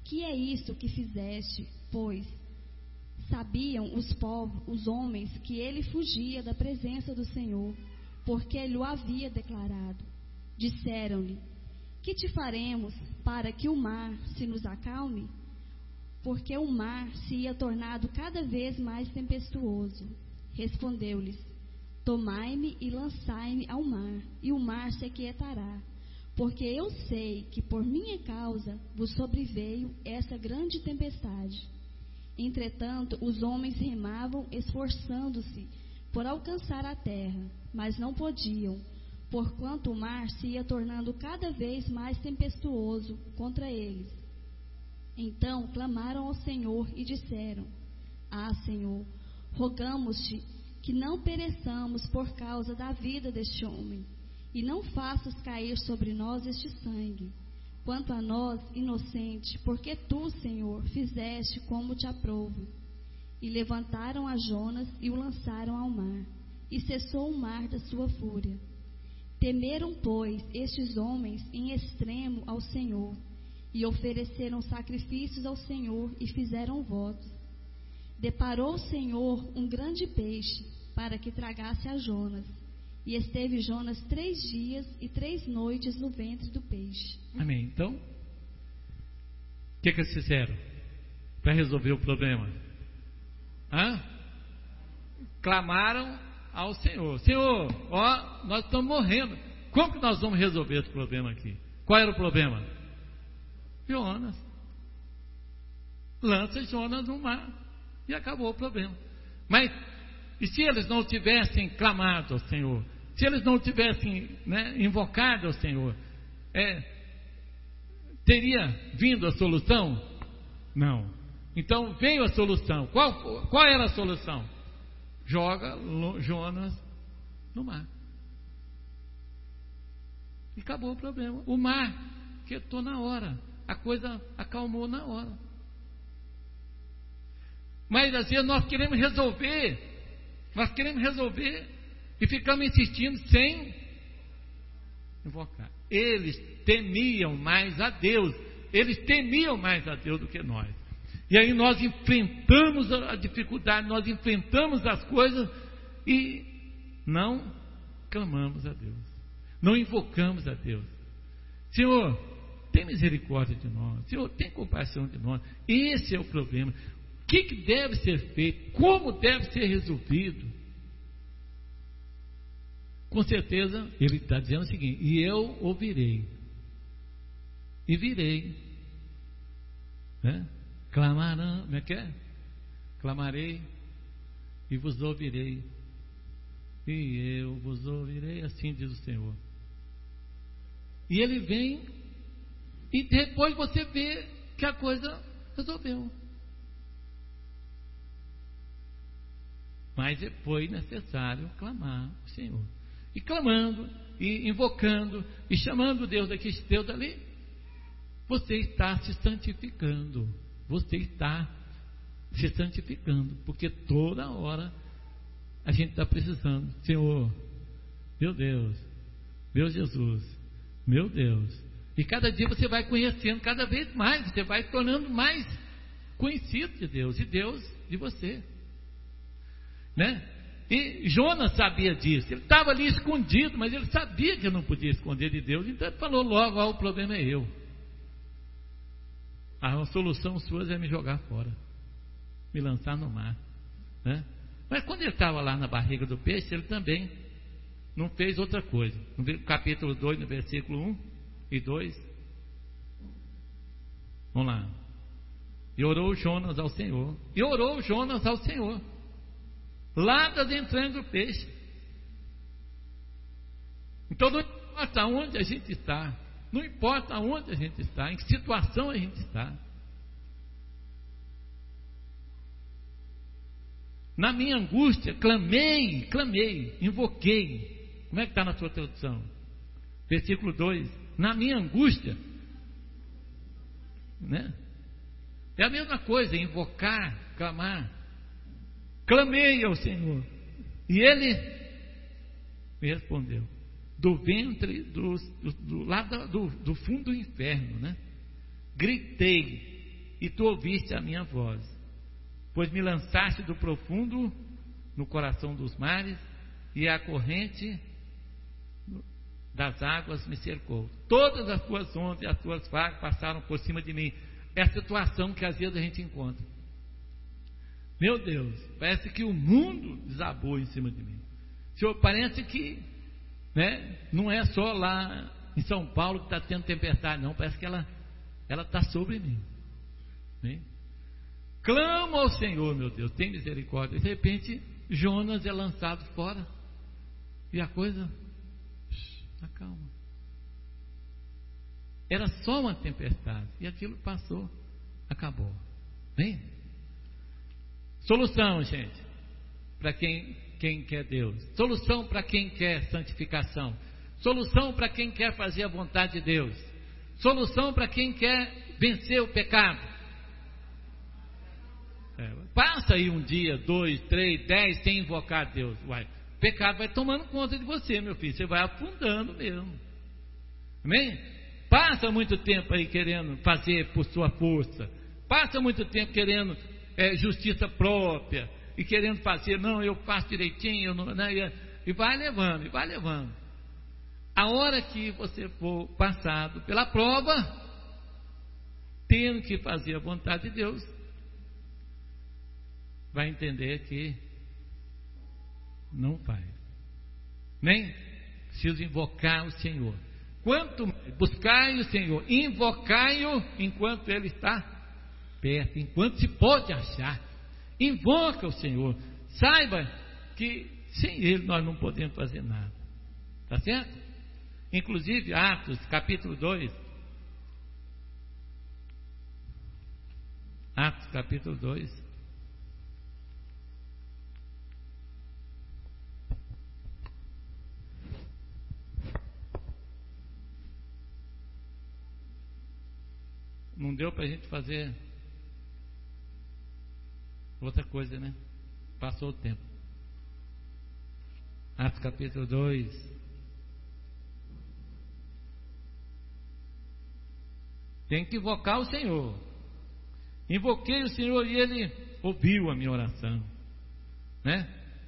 que é isto que fizeste? Pois sabiam os povos, os homens, que ele fugia da presença do Senhor, porque ele o havia declarado. Disseram-lhe: que te faremos para que o mar se nos acalme? Porque o mar se ia tornado cada vez mais tempestuoso. Respondeu-lhes: tomai-me e lançai-me ao mar, e o mar se aquietará. Porque eu sei que por minha causa vos sobreveio essa grande tempestade. Entretanto, os homens remavam, esforçando-se por alcançar a terra, mas não podiam, porquanto o mar se ia tornando cada vez mais tempestuoso contra eles. Então clamaram ao Senhor e disseram: ah, Senhor, rogamos-te que não pereçamos por causa da vida deste homem, e não faças cair sobre nós este sangue. Quanto a nós, inocente, porque tu, Senhor, fizeste como te aprouve. E levantaram a Jonas e o lançaram ao mar, e cessou o mar da sua fúria. Temeram, pois, estes homens em extremo ao Senhor, e ofereceram sacrifícios ao Senhor e fizeram votos. Deparou o Senhor um grande peixe para que tragasse a Jonas, e esteve Jonas três dias e três noites no ventre do peixe. Amém. Então, o que, que eles fizeram para resolver o problema? Hã? Clamaram ao Senhor: Senhor, ó, nós estamos morrendo. Como que nós vamos resolver esse problema aqui? Qual era o problema? Jonas. Lança Jonas no mar e acabou o problema. Mas e se eles não tivessem clamado ao Senhor? Se eles não tivessem, né, invocado ao Senhor, é, teria vindo a solução? Não. Então veio a solução. Qual, qual era a solução? Joga Jonas no mar. E acabou o problema. O mar quietou na hora. A coisa acalmou na hora. Mas às vezes nós queremos resolver. Nós queremos resolver e ficamos insistindo sem invocar. Eles temiam mais a Deus. Eles temiam mais a Deus do que nós. E aí nós enfrentamos a dificuldade, nós enfrentamos as coisas e não clamamos a Deus. Não invocamos a Deus. Senhor, tem misericórdia de nós. Senhor, tem compaixão de nós. Esse é o problema. O que, que deve ser feito? Como deve ser resolvido? Com certeza, ele está dizendo o seguinte: e eu ouvirei, e virei, né? Clamarão, como é que é? Clamarei e vos ouvirei, e eu vos ouvirei, assim diz o Senhor. E ele vem, e depois você vê que a coisa resolveu. Mas foi necessário clamar ao Senhor. E clamando, e invocando, e chamando Deus daqui, Deus dali, você está se santificando. Você está se santificando, porque toda hora a gente está precisando. Senhor, meu Deus, meu Jesus, meu Deus. E cada dia você vai conhecendo cada vez mais, você vai tornando mais conhecido de Deus, e Deus de você, né? E Jonas sabia disso. Ele estava ali escondido, mas ele sabia que não podia esconder de Deus. Então ele falou logo: ah, o problema é eu. A solução sua é me jogar fora, me lançar no mar, né? Mas quando ele estava lá na barriga do peixe, ele também não fez outra coisa. No capítulo dois, no versículo um e dois, vamos lá. E orou Jonas ao Senhor. E orou Jonas ao Senhor, lá das entranhas do peixe. Então não importa onde a gente está, não importa onde a gente está, em que situação a gente está. Na minha angústia, clamei, clamei, invoquei. Como é que está na sua tradução? Versículo dois. Na minha angústia, né? É a mesma coisa, invocar, clamar. Clamei ao Senhor, e Ele me respondeu. Do ventre, do, do, do lado do, do fundo do inferno, né? Gritei, e tu ouviste a minha voz, pois me lançaste do profundo no coração dos mares, e a corrente das águas me cercou. Todas as tuas ondas e as tuas vagas passaram por cima de mim. É a situação que às vezes a gente encontra. Meu Deus, parece que o mundo desabou em cima de mim. Senhor, parece que, né, não é só lá em São Paulo que está tendo tempestade, não. Parece que ela ela está sobre mim, né? Clamo ao Senhor, meu Deus, tem misericórdia. De repente, Jonas é lançado fora e a coisa acalma. Era só uma tempestade e aquilo passou, acabou. Bem? Solução, gente, para quem, quem quer Deus. Solução para quem quer santificação. Solução para quem quer fazer a vontade de Deus. Solução para quem quer vencer o pecado. É, passa aí um dia, dois, três, dez, sem invocar Deus. Uai, o pecado vai tomando conta de você, meu filho. Você vai afundando mesmo. Amém? Passa muito tempo aí querendo fazer por sua força. Passa muito tempo querendo é, justiça própria. E querendo fazer, não, eu faço direitinho. Eu não, não, e vai levando, e vai levando. A hora que você for passado pela prova, tendo que fazer a vontade de Deus, vai entender que não faz. Nem preciso invocar o Senhor. Quanto buscai o Senhor, invocai-o enquanto Ele está perto, enquanto se pode achar. Invoca o Senhor. Saiba que sem Ele nós não podemos fazer nada. Tá certo? Inclusive, Atos, capítulo dois. Atos, capítulo dois. Não deu para a gente fazer outra coisa, né? Passou o tempo. Atos, capítulo dois. Tem que invocar o Senhor. Invoquei o Senhor e Ele ouviu a minha oração, né?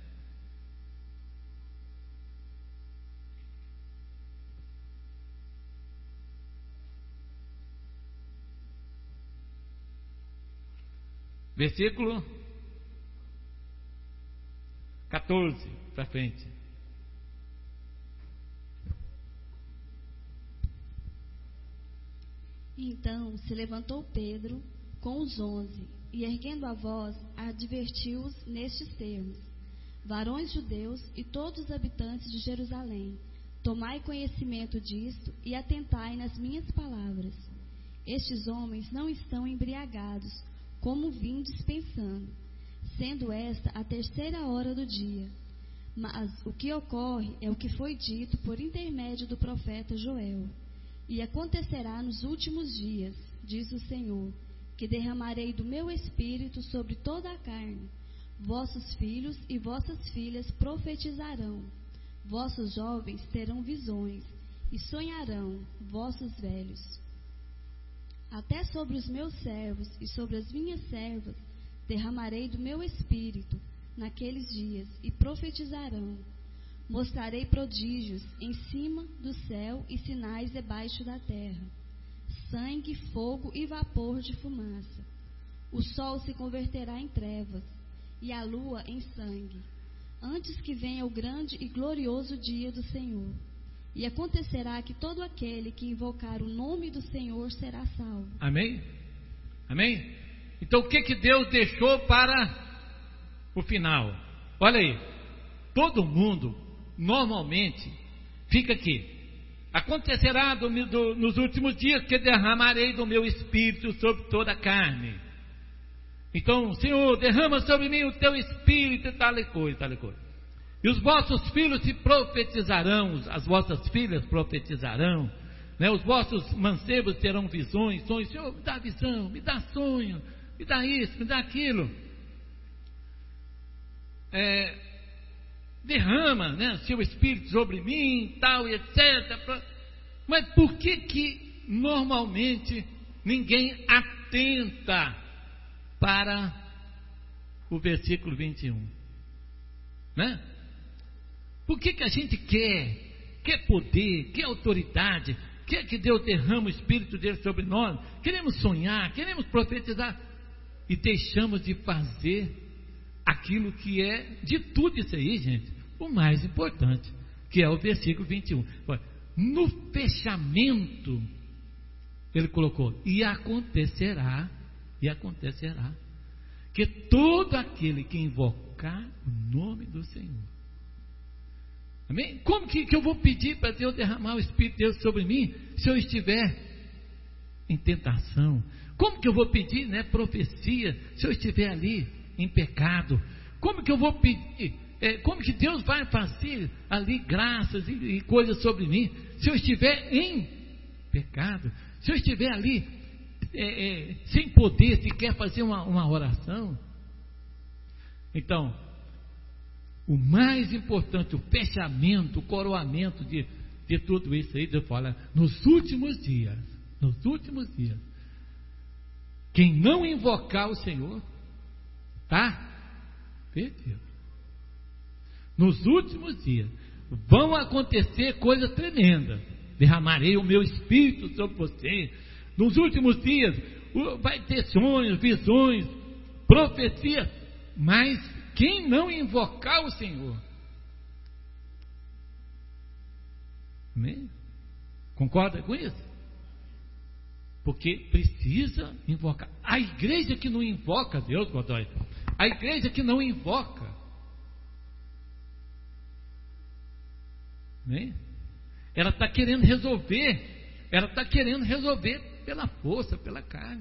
Versículo quatorze para frente. Então se levantou Pedro com os onze, e erguendo a voz, advertiu-os nestes termos: varões judeus e todos os habitantes de Jerusalém, tomai conhecimento disto e atentai nas minhas palavras. Estes homens não estão embriagados, como vindes pensando, sendo esta a terceira hora do dia. Mas o que ocorre é o que foi dito por intermédio do profeta Joel. E acontecerá nos últimos dias, diz o Senhor, que derramarei do meu espírito sobre toda a carne. Vossos filhos e vossas filhas profetizarão. Vossos jovens terão visões e sonharão, vossos velhos. Até sobre os meus servos e sobre as minhas servas derramarei do meu espírito naqueles dias, e profetizarão. Mostrarei prodígios em cima do céu e sinais debaixo da terra: sangue, fogo e vapor de fumaça. O sol se converterá em trevas e a lua em sangue, antes que venha o grande e glorioso dia do Senhor. E acontecerá que todo aquele que invocar o nome do Senhor será salvo. Amém? Amém? Então o que que Deus deixou para o final? Olha aí, todo mundo normalmente fica aqui: acontecerá do, do, nos últimos dias que derramarei do meu espírito sobre toda a carne. Então, Senhor, derrama sobre mim o teu espírito, e tal e coisa, tal e coisa. E os vossos filhos se profetizarão, as vossas filhas profetizarão, né? Os vossos mancebos terão visões, sonhos. Senhor, me dá visão, me dá sonho, me dá isso, me dá aquilo. É, derrama, né, seu espírito sobre mim, tal e etcétera. Mas por que que normalmente ninguém atenta para o versículo vinte e um, né? Por que que a gente quer, quer poder, quer autoridade, quer que Deus derrame o Espírito dele sobre nós, queremos sonhar, queremos profetizar, e deixamos de fazer aquilo que é, de tudo isso aí, gente, o mais importante, que é o versículo vinte e um. No fechamento, ele colocou, e acontecerá, e acontecerá, que todo aquele que invocar o nome do Senhor. Amém? Como que, que eu vou pedir para Deus derramar o Espírito de Deus sobre mim, se eu estiver em tentação? Como que eu vou pedir, né, profecia, se eu estiver ali em pecado? Como que eu vou pedir, é, como que Deus vai fazer ali graças e, e coisas sobre mim, se eu estiver em pecado? Se eu estiver ali é, é, sem poder, se quer fazer uma, uma oração? Então, o mais importante, o fechamento, o coroamento de, de tudo isso aí, Deus fala, nos últimos dias, nos últimos dias, quem não invocar o Senhor, está perdido. Nos últimos dias, vão acontecer coisas tremendas. Derramarei o meu Espírito sobre você. Nos últimos dias, vai ter sonhos, visões, profecias, mas quem não invocar o Senhor, amém? Concorda com isso? Porque precisa invocar. A igreja que não invoca Deus, Godoy, a igreja que não invoca, amém? Ela está querendo resolver, ela está querendo resolver pela força, pela carne.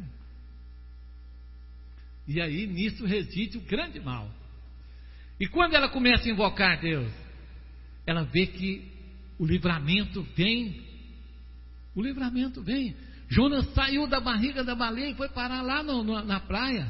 E aí nisso reside o grande mal. E quando ela começa a invocar Deus, ela vê que o livramento vem. O livramento vem. Jonas saiu da barriga da baleia e foi parar lá no, no, na praia.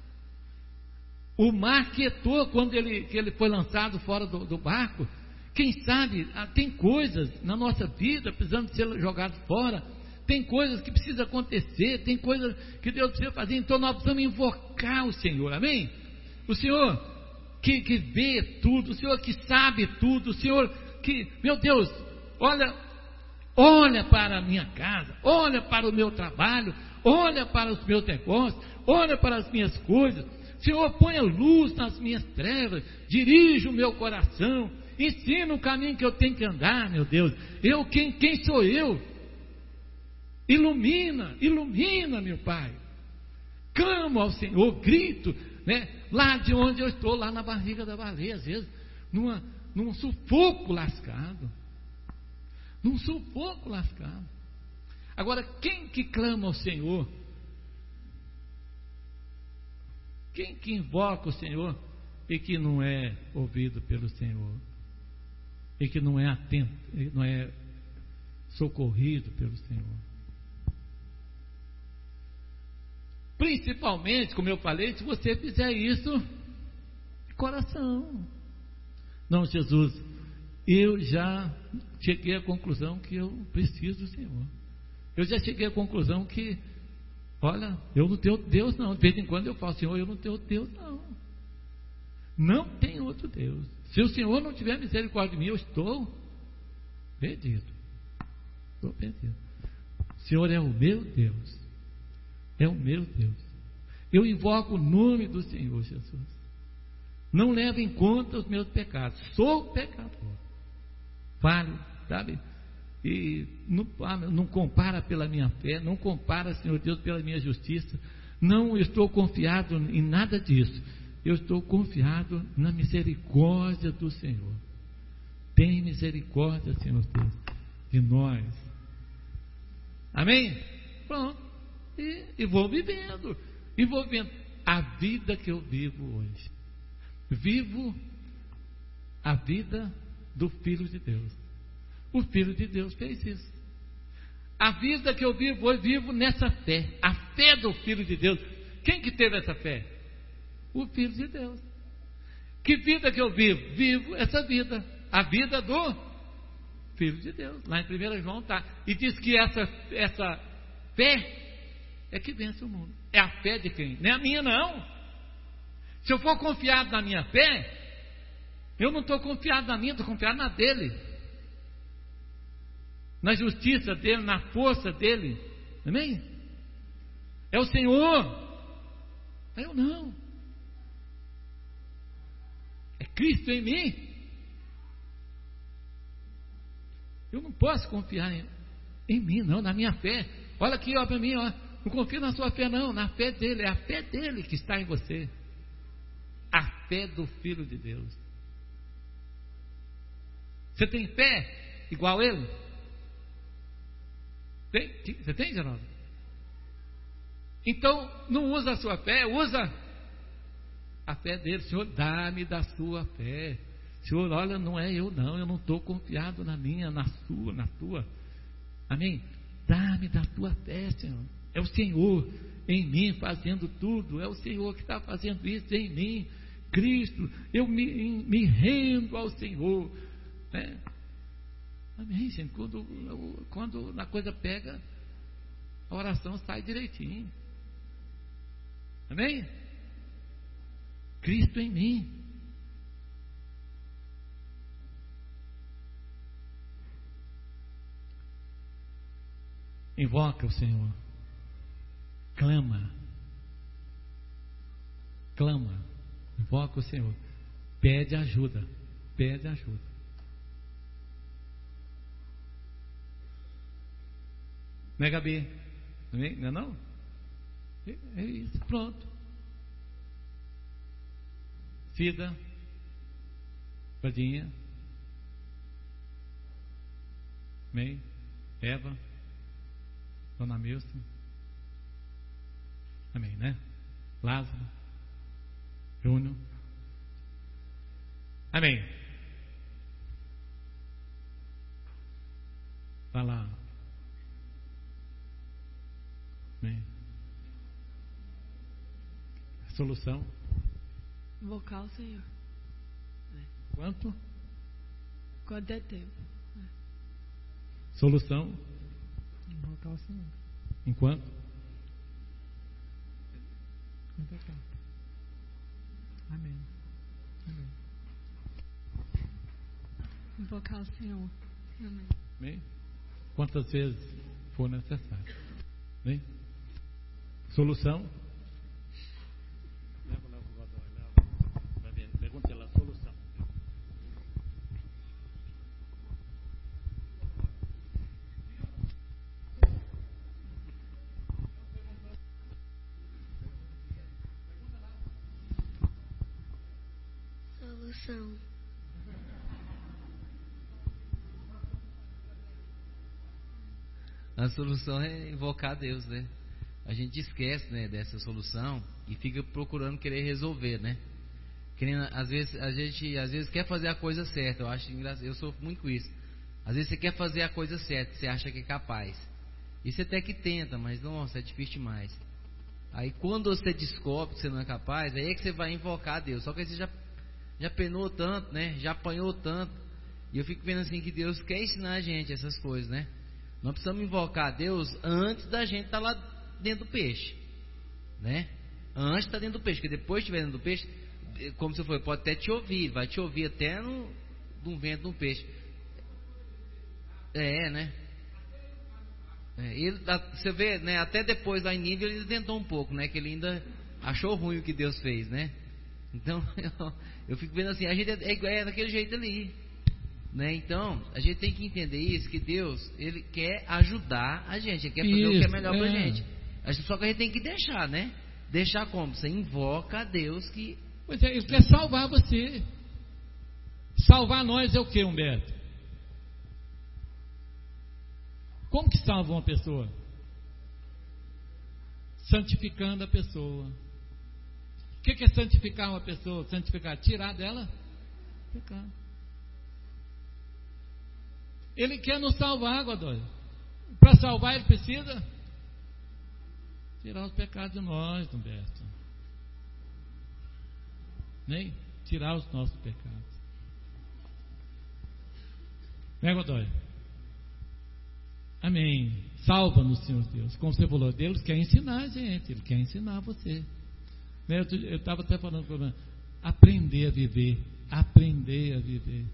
O mar quietou quando ele, que ele foi lançado fora do, do barco. Quem sabe, tem coisas na nossa vida precisando ser jogadas fora. Tem coisas que precisam acontecer. Tem coisas que Deus precisa fazer. Então nós precisamos invocar o Senhor, amém? O Senhor Que, que vê tudo, o Senhor que sabe tudo, o Senhor que, meu Deus, olha, olha para a minha casa, olha para o meu trabalho, olha para os meus negócios, olha para as minhas coisas, Senhor, põe a luz nas minhas trevas, dirige o meu coração, ensina o caminho que eu tenho que andar, meu Deus, eu, quem, quem sou eu? Ilumina, ilumina, meu Pai, clamo ao Senhor, grito, né? Lá de onde eu estou, lá na barriga da baleia, às vezes, numa, num sufoco lascado, num sufoco lascado. Agora, quem que clama ao Senhor? Quem que invoca o Senhor e que não é ouvido pelo Senhor? E que não é atento, não é socorrido pelo Senhor? Principalmente, como eu falei, se você fizer isso de coração. Não, Jesus, eu já cheguei à conclusão que eu preciso do Senhor. Eu já cheguei à conclusão que, olha, eu não tenho Deus não. De vez em quando eu falo, Senhor, eu não tenho Deus não. Não tem outro Deus. Se o Senhor não tiver misericórdia de mim, eu estou perdido. Estou perdido. O Senhor é o meu Deus. É o meu Deus. Eu invoco o nome do Senhor Jesus. Não leva em conta os meus pecados. Sou pecador. Falho, sabe? E não, não compara pela minha fé, não compara, Senhor Deus, pela minha justiça. Não estou confiado em nada disso. Eu estou confiado na misericórdia do Senhor. Tem misericórdia, Senhor Deus, de nós. Amém? Pronto. E, e vou vivendo, e vou vivendo a vida que eu vivo hoje. Vivo a vida do Filho de Deus. O Filho de Deus fez isso. A vida que eu vivo hoje, vivo nessa fé, a fé do Filho de Deus. Quem que teve essa fé? O Filho de Deus. Que vida que eu vivo? Vivo essa vida, a vida do Filho de Deus. Lá em primeiro João está, e diz que essa, essa fé é que vence o mundo. É a fé de quem? Não é a minha, não. Se eu for confiado na minha fé, eu não estou confiado na minha, estou confiado na dele, na justiça dele, na força dele. Amém? É o Senhor. Eu não. É Cristo em mim. Eu não posso confiar em, em mim, não, na minha fé. Olha aqui, ó, para mim, ó. Não confio na sua fé, não, na fé dele. É a fé dele que está em você. A fé do Filho de Deus. Você tem fé igual a ele? Tem? Você tem, Geraldo? Então, não usa a sua fé, usa a fé dele. Senhor, dá-me da sua fé. Senhor, olha, não é eu não, eu não estou confiado na minha, na sua, na tua. Amém? Dá-me da tua fé, Senhor. É o Senhor em mim fazendo tudo. É o Senhor que está fazendo isso em mim. Cristo, eu me, me rendo ao Senhor. É. Amém, gente. Quando, quando a coisa pega, a oração sai direitinho. Amém? Cristo em mim. Invoca o Senhor. Clama. Clama. Invoca o Senhor. Pede ajuda. Pede ajuda. Não é, Gabi? Não é, não? É, não? É, é isso, pronto. Cida, Padinha, Amém? Eva, Dona Milson, amém, né? Lázaro, Júnior, amém. Vai lá. Amém. Solução. Invocar o Senhor. Quanto? Quanto é tempo. Solução. Invocar o Senhor. Enquanto? Quanto é tempo. Amém. Amém. Invocar o Senhor. Amém. Amém? Quantas vezes for necessário. Amém? Solução. Leva lá o Godoy, leva. Vai ver, pergunta ela, solução. Solução. A solução é invocar a Deus, né? A gente esquece, né, dessa solução e fica procurando querer resolver, né? Querendo, às vezes a gente às vezes quer fazer a coisa certa. Eu acho engraçado, eu sofro muito com isso. Às vezes você quer fazer a coisa certa, você acha que é capaz. E você até que tenta, mas nossa, é difícil demais. Aí quando você descobre que você não é capaz, aí é que você vai invocar a Deus. Só que você já já penou tanto, né? Já apanhou tanto. E eu fico vendo assim que Deus quer ensinar a gente essas coisas, né? Nós precisamos invocar a Deus antes da gente estar lá dentro do peixe, né? Antes de estar dentro do peixe, porque depois de estiver dentro do peixe, como você falou, pode até te ouvir, vai te ouvir até no, no vento de um peixe. É, né? É, ele, você vê, né? Até depois lá em nível ele tentou um pouco, né? Que ele ainda achou ruim o que Deus fez, né? Então eu, eu fico vendo assim, a gente é, é, é daquele jeito ali, né? Então a gente tem que entender isso, que Deus ele quer ajudar a gente, ele quer fazer isso, o que é melhor é. pra gente. Só que a gente tem que deixar, né? Deixar como? Você invoca a Deus que... Pois é, ele quer salvar você. Salvar nós é o que, Humberto? Como que salva uma pessoa? Santificando a pessoa. O que é santificar uma pessoa? Santificar, tirar dela pecado. Ele quer nos salvar, Godoy. Para salvar ele precisa tirar os pecados de nós, Humberto. Nem tirar os nossos pecados. Né, Godoy? Amém. Salva-nos, Senhor Deus. Como você falou, Deus quer ensinar a gente, Ele quer ensinar você. Eu estava até falando para você, aprender a viver, aprender a viver.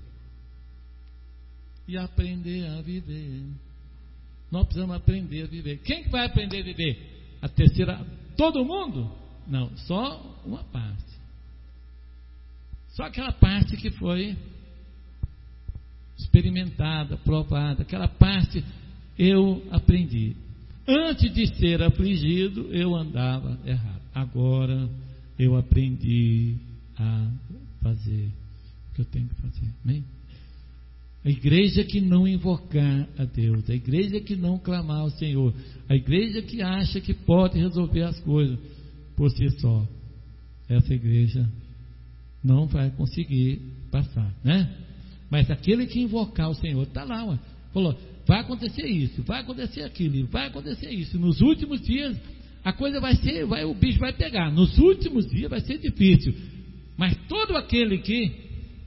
E aprender a viver. Nós precisamos aprender a viver. Quem que vai aprender a viver? A terceira, todo mundo? Não, só uma parte. Só aquela parte que foi experimentada, provada. Aquela parte eu aprendi. Antes de ser afligido, eu andava errado. Agora eu aprendi a fazer o que eu tenho que fazer. Amém? A igreja que não invocar a Deus, a igreja que não clamar ao Senhor, a igreja que acha que pode resolver as coisas por si só, essa igreja não vai conseguir passar, né? Mas aquele que invocar o Senhor, está lá, ué, falou, vai acontecer isso, vai acontecer aquilo, vai acontecer isso. Nos últimos dias a coisa vai ser, vai, o bicho vai pegar. Nos últimos dias vai ser difícil, mas todo aquele que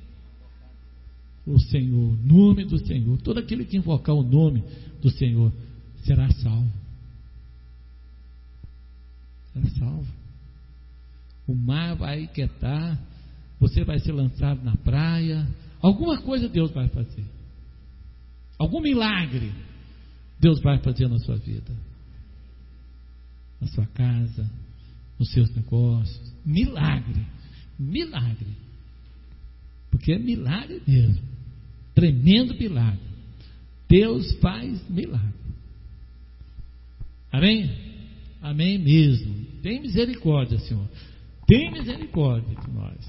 o Senhor, nome do Senhor, todo aquele que invocar o nome do Senhor será salvo. Será salvo. O mar vai quietar, você vai ser lançado na praia. Alguma coisa Deus vai fazer. Algum milagre Deus vai fazer na sua vida, na sua casa, nos seus negócios. Milagre, milagre. Porque é milagre mesmo. Tremendo milagre. Deus faz milagre. Amém? Amém mesmo. Tem misericórdia, Senhor. Tem misericórdia de nós.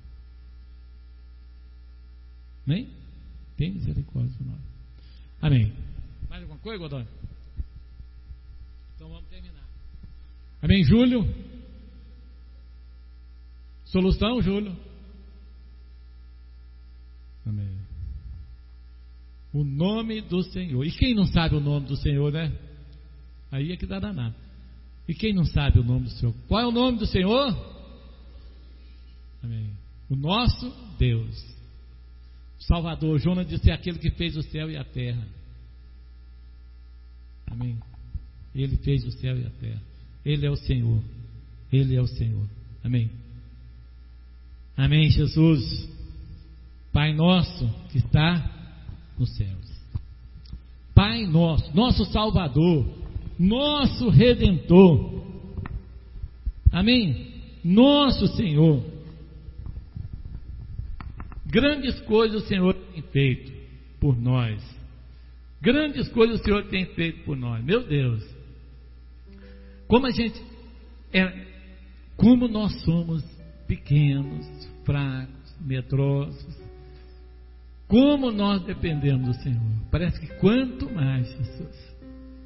Amém? Tem misericórdia de nós. Amém. Mais alguma coisa, Godói? Então vamos terminar. Amém, Júlio? Solução, Júlio? Amém. O nome do Senhor. E quem não sabe o nome do Senhor, né? Aí é que dá danado. E quem não sabe o nome do Senhor? Qual é o nome do Senhor? Amém. O nosso Deus. Salvador. Jonas disse: é aquele que fez o céu e a terra. Amém. Ele fez o céu e a terra. Ele é o Senhor. Ele é o Senhor. Amém. Amém, Jesus. Pai nosso que está nos céus. Pai nosso, nosso Salvador, nosso Redentor. Amém? Nosso Senhor. Grandes coisas o Senhor tem feito por nós. Grandes coisas o Senhor tem feito por nós. Meu Deus. Como a gente é, como nós somos pequenos, fracos, medrosos. Como nós dependemos do Senhor. Parece que quanto mais, Jesus,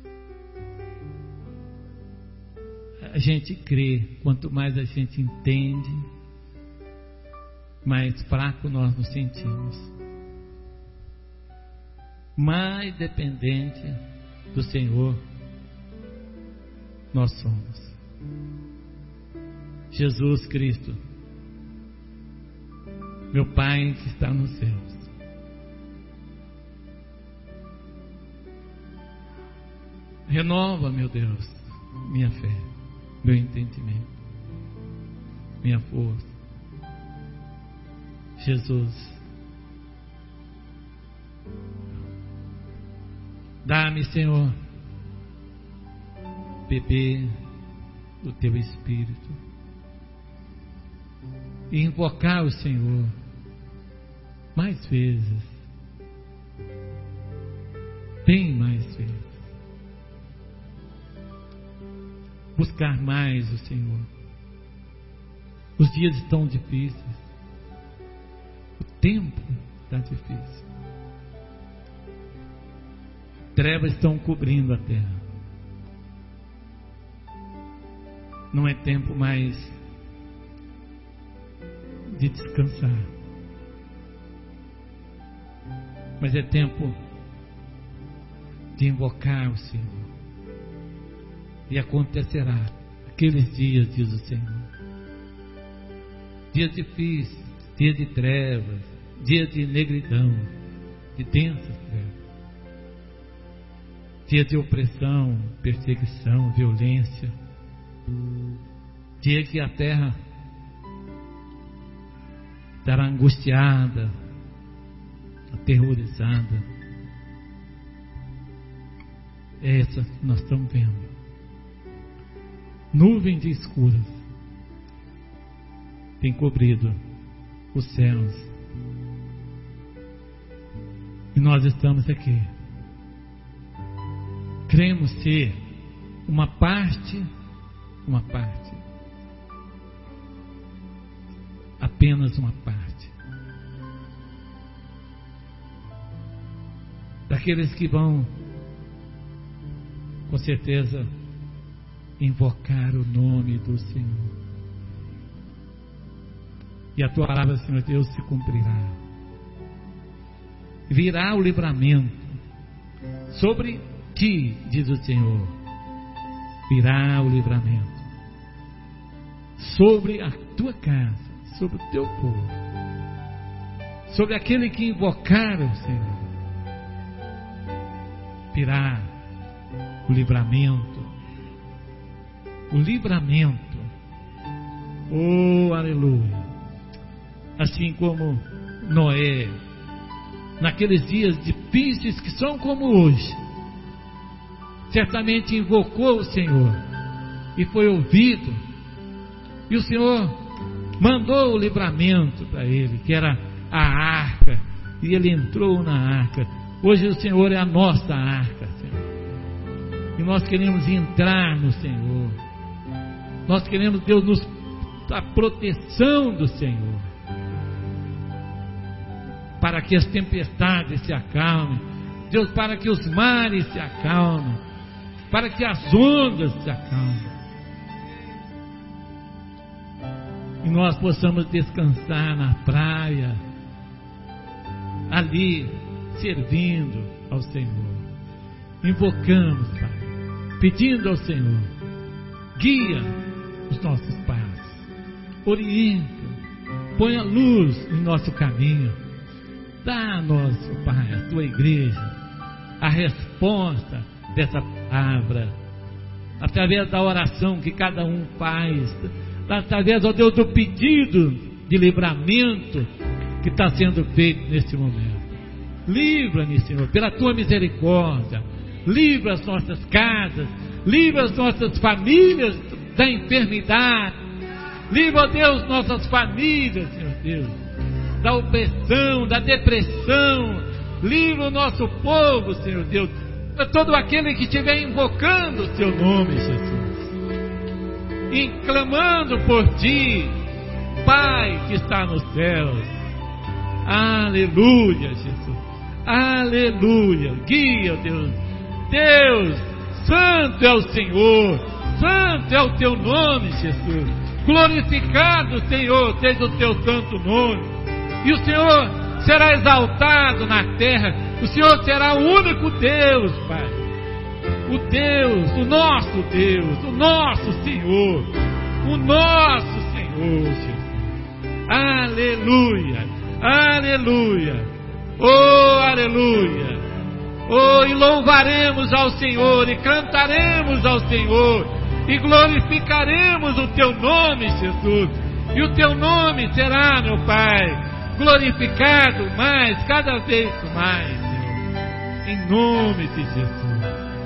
a gente crê, quanto mais a gente entende, mais fraco nós nos sentimos. Mais dependente do Senhor nós somos. Jesus Cristo, meu Pai que está nos céus, renova, meu Deus, minha fé, meu entendimento, minha força. Jesus, dá-me, Senhor, beber do Teu Espírito e invocar o Senhor mais vezes, bem mais vezes. Buscar mais o Senhor. Os dias estão difíceis. O tempo está difícil. Trevas estão cobrindo a terra. Não é tempo mais de descansar, mas é tempo de invocar o Senhor. E acontecerá aqueles dias, diz o Senhor. Dias difíceis, dias de trevas, dias de negridão, de densas trevas. dia de opressão, perseguição, violência, dia que a terra estará angustiada, aterrorizada. É essa que nós estamos vendo. Nuvem de escuras tem cobrido os céus. E nós estamos aqui. Cremos ser uma parte, uma parte, apenas uma parte, daqueles que vão, com certeza, invocar o nome do Senhor. E a tua palavra, Senhor Deus, se cumprirá. Virá o livramento sobre ti, diz o Senhor. Virá o livramento sobre a tua casa, sobre o teu povo, sobre aquele que invocar o Senhor. Virá o livramento, o livramento. Oh, aleluia! Assim como Noé, naqueles dias difíceis que são como hoje, certamente invocou o Senhor e foi ouvido, e o Senhor mandou o livramento para ele, que era a arca, e ele entrou na arca. Hoje o Senhor é a nossa arca, Senhor, e nós queremos entrar no Senhor. Nós queremos, Deus, nos, a proteção do Senhor, para que as tempestades se acalmem, Deus, para que os mares se acalmem, para que as ondas se acalmem, e nós possamos descansar na praia, ali, servindo ao Senhor. Invocamos, Pai, pedindo ao Senhor, guia os nossos passos, orienta, põe a luz no nosso caminho. Dá a nós, Pai, a tua igreja, a resposta dessa palavra, através da oração que cada um faz, através, ó Deus, do pedido de livramento que está sendo feito neste momento. Livra-me, Senhor, pela tua misericórdia. Livra as nossas casas, livra as nossas famílias da enfermidade. Livra, ó Deus, nossas famílias, Senhor Deus, da opressão, da depressão. Livra o nosso povo, Senhor Deus, para todo aquele que estiver invocando o teu nome, Jesus, e clamando por ti, Pai que está nos céus. Aleluia, Jesus, aleluia. Guia, Deus, Deus, santo é o Senhor, santo é o teu nome, Jesus. Glorificado, Senhor, seja o teu santo nome. E o Senhor será exaltado na terra. O Senhor será o único Deus, Pai. O Deus, o nosso Deus, o nosso Senhor, o nosso Senhor, Jesus. Aleluia, aleluia, oh, aleluia. Oh, e louvaremos ao Senhor, e cantaremos ao Senhor, e glorificaremos o teu nome, Jesus. E o teu nome será, meu Pai, glorificado mais, cada vez mais, Senhor, em nome de Jesus.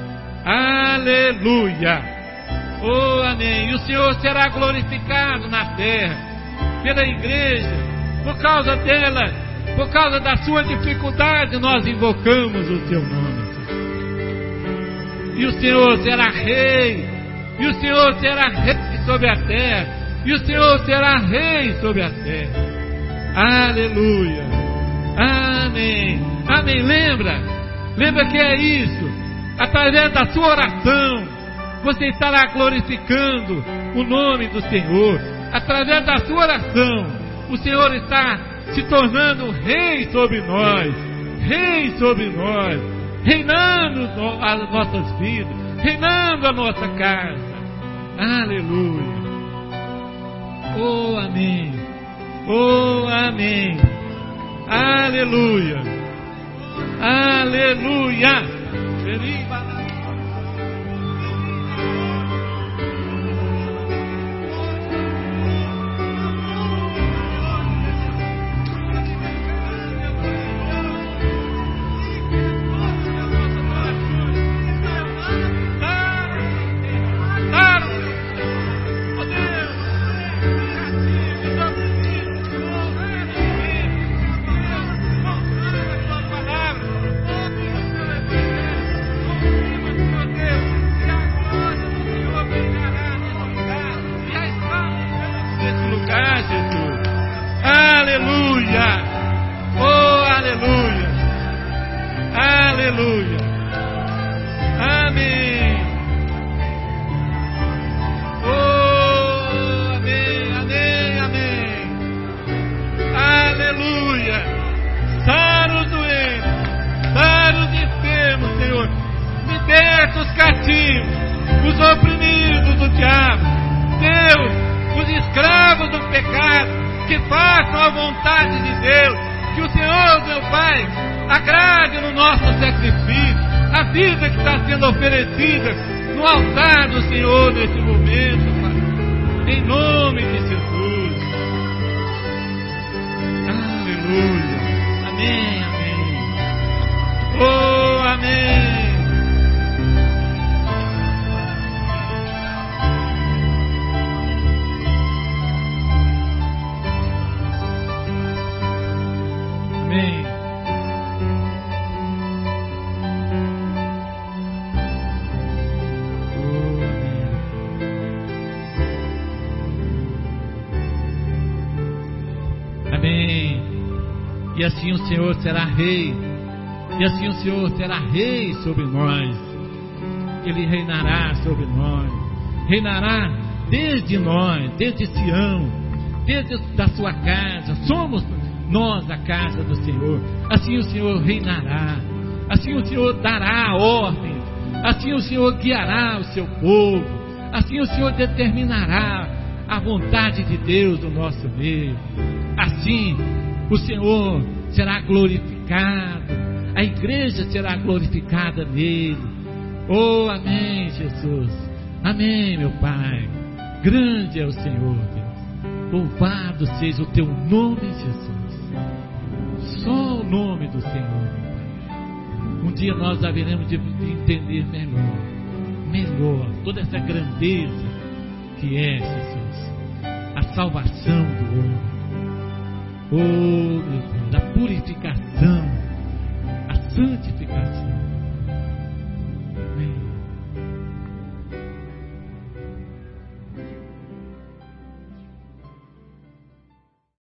Aleluia. Oh, amém. E o Senhor será glorificado na terra, pela igreja, por causa dela, por causa da sua dificuldade, nós invocamos o teu nome, Senhor. E o Senhor será rei, e o Senhor será rei sobre a terra, e o Senhor será rei sobre a terra. Aleluia, amém, amém. Lembra, lembra que é isso, através da sua oração, você estará glorificando o nome do Senhor. Através da sua oração, o Senhor está se tornando rei sobre nós, rei sobre nós, reinando as nossas vidas, reinando a nossa casa. Aleluia. Oh, amém. Oh, amém. Aleluia. Aleluia. Jesus. Aleluia. Oh, aleluia. Aleluia. Amém. Oh, amém, amém, amém. Aleluia. Sara os doentes, sara os enfermos, Senhor. Liberta os cativos, os oprimidos do diabo. Deus, os escravos do pecado, que façam a vontade de Deus. Que o Senhor, meu Pai, agrade no nosso sacrifício, a vida que está sendo oferecida no altar do Senhor nesse momento, Pai. Em nome de Jesus. Aleluia. Amém, amém. Oh, amém. Amém. Amém. E assim o Senhor será rei. E assim o Senhor será rei sobre nós. Ele reinará sobre nós. Reinará desde nós, desde Sião, desde da sua casa. Somos nós a casa do Senhor. Assim o Senhor reinará. Assim o Senhor dará ordem. Assim o Senhor guiará o seu povo. Assim o Senhor determinará a vontade de Deus no nosso meio. Assim o Senhor será glorificado. A igreja será glorificada nele. Oh, amém, Jesus. Amém, meu Pai. Grande é o Senhor, Deus. Louvado seja o teu nome, Jesus. Só o nome do Senhor, meu Pai. Um dia nós haveremos de entender melhor, melhor, toda essa grandeza que é, Jesus, a salvação do homem. Oh, meu Deus, a purificação, a santificação.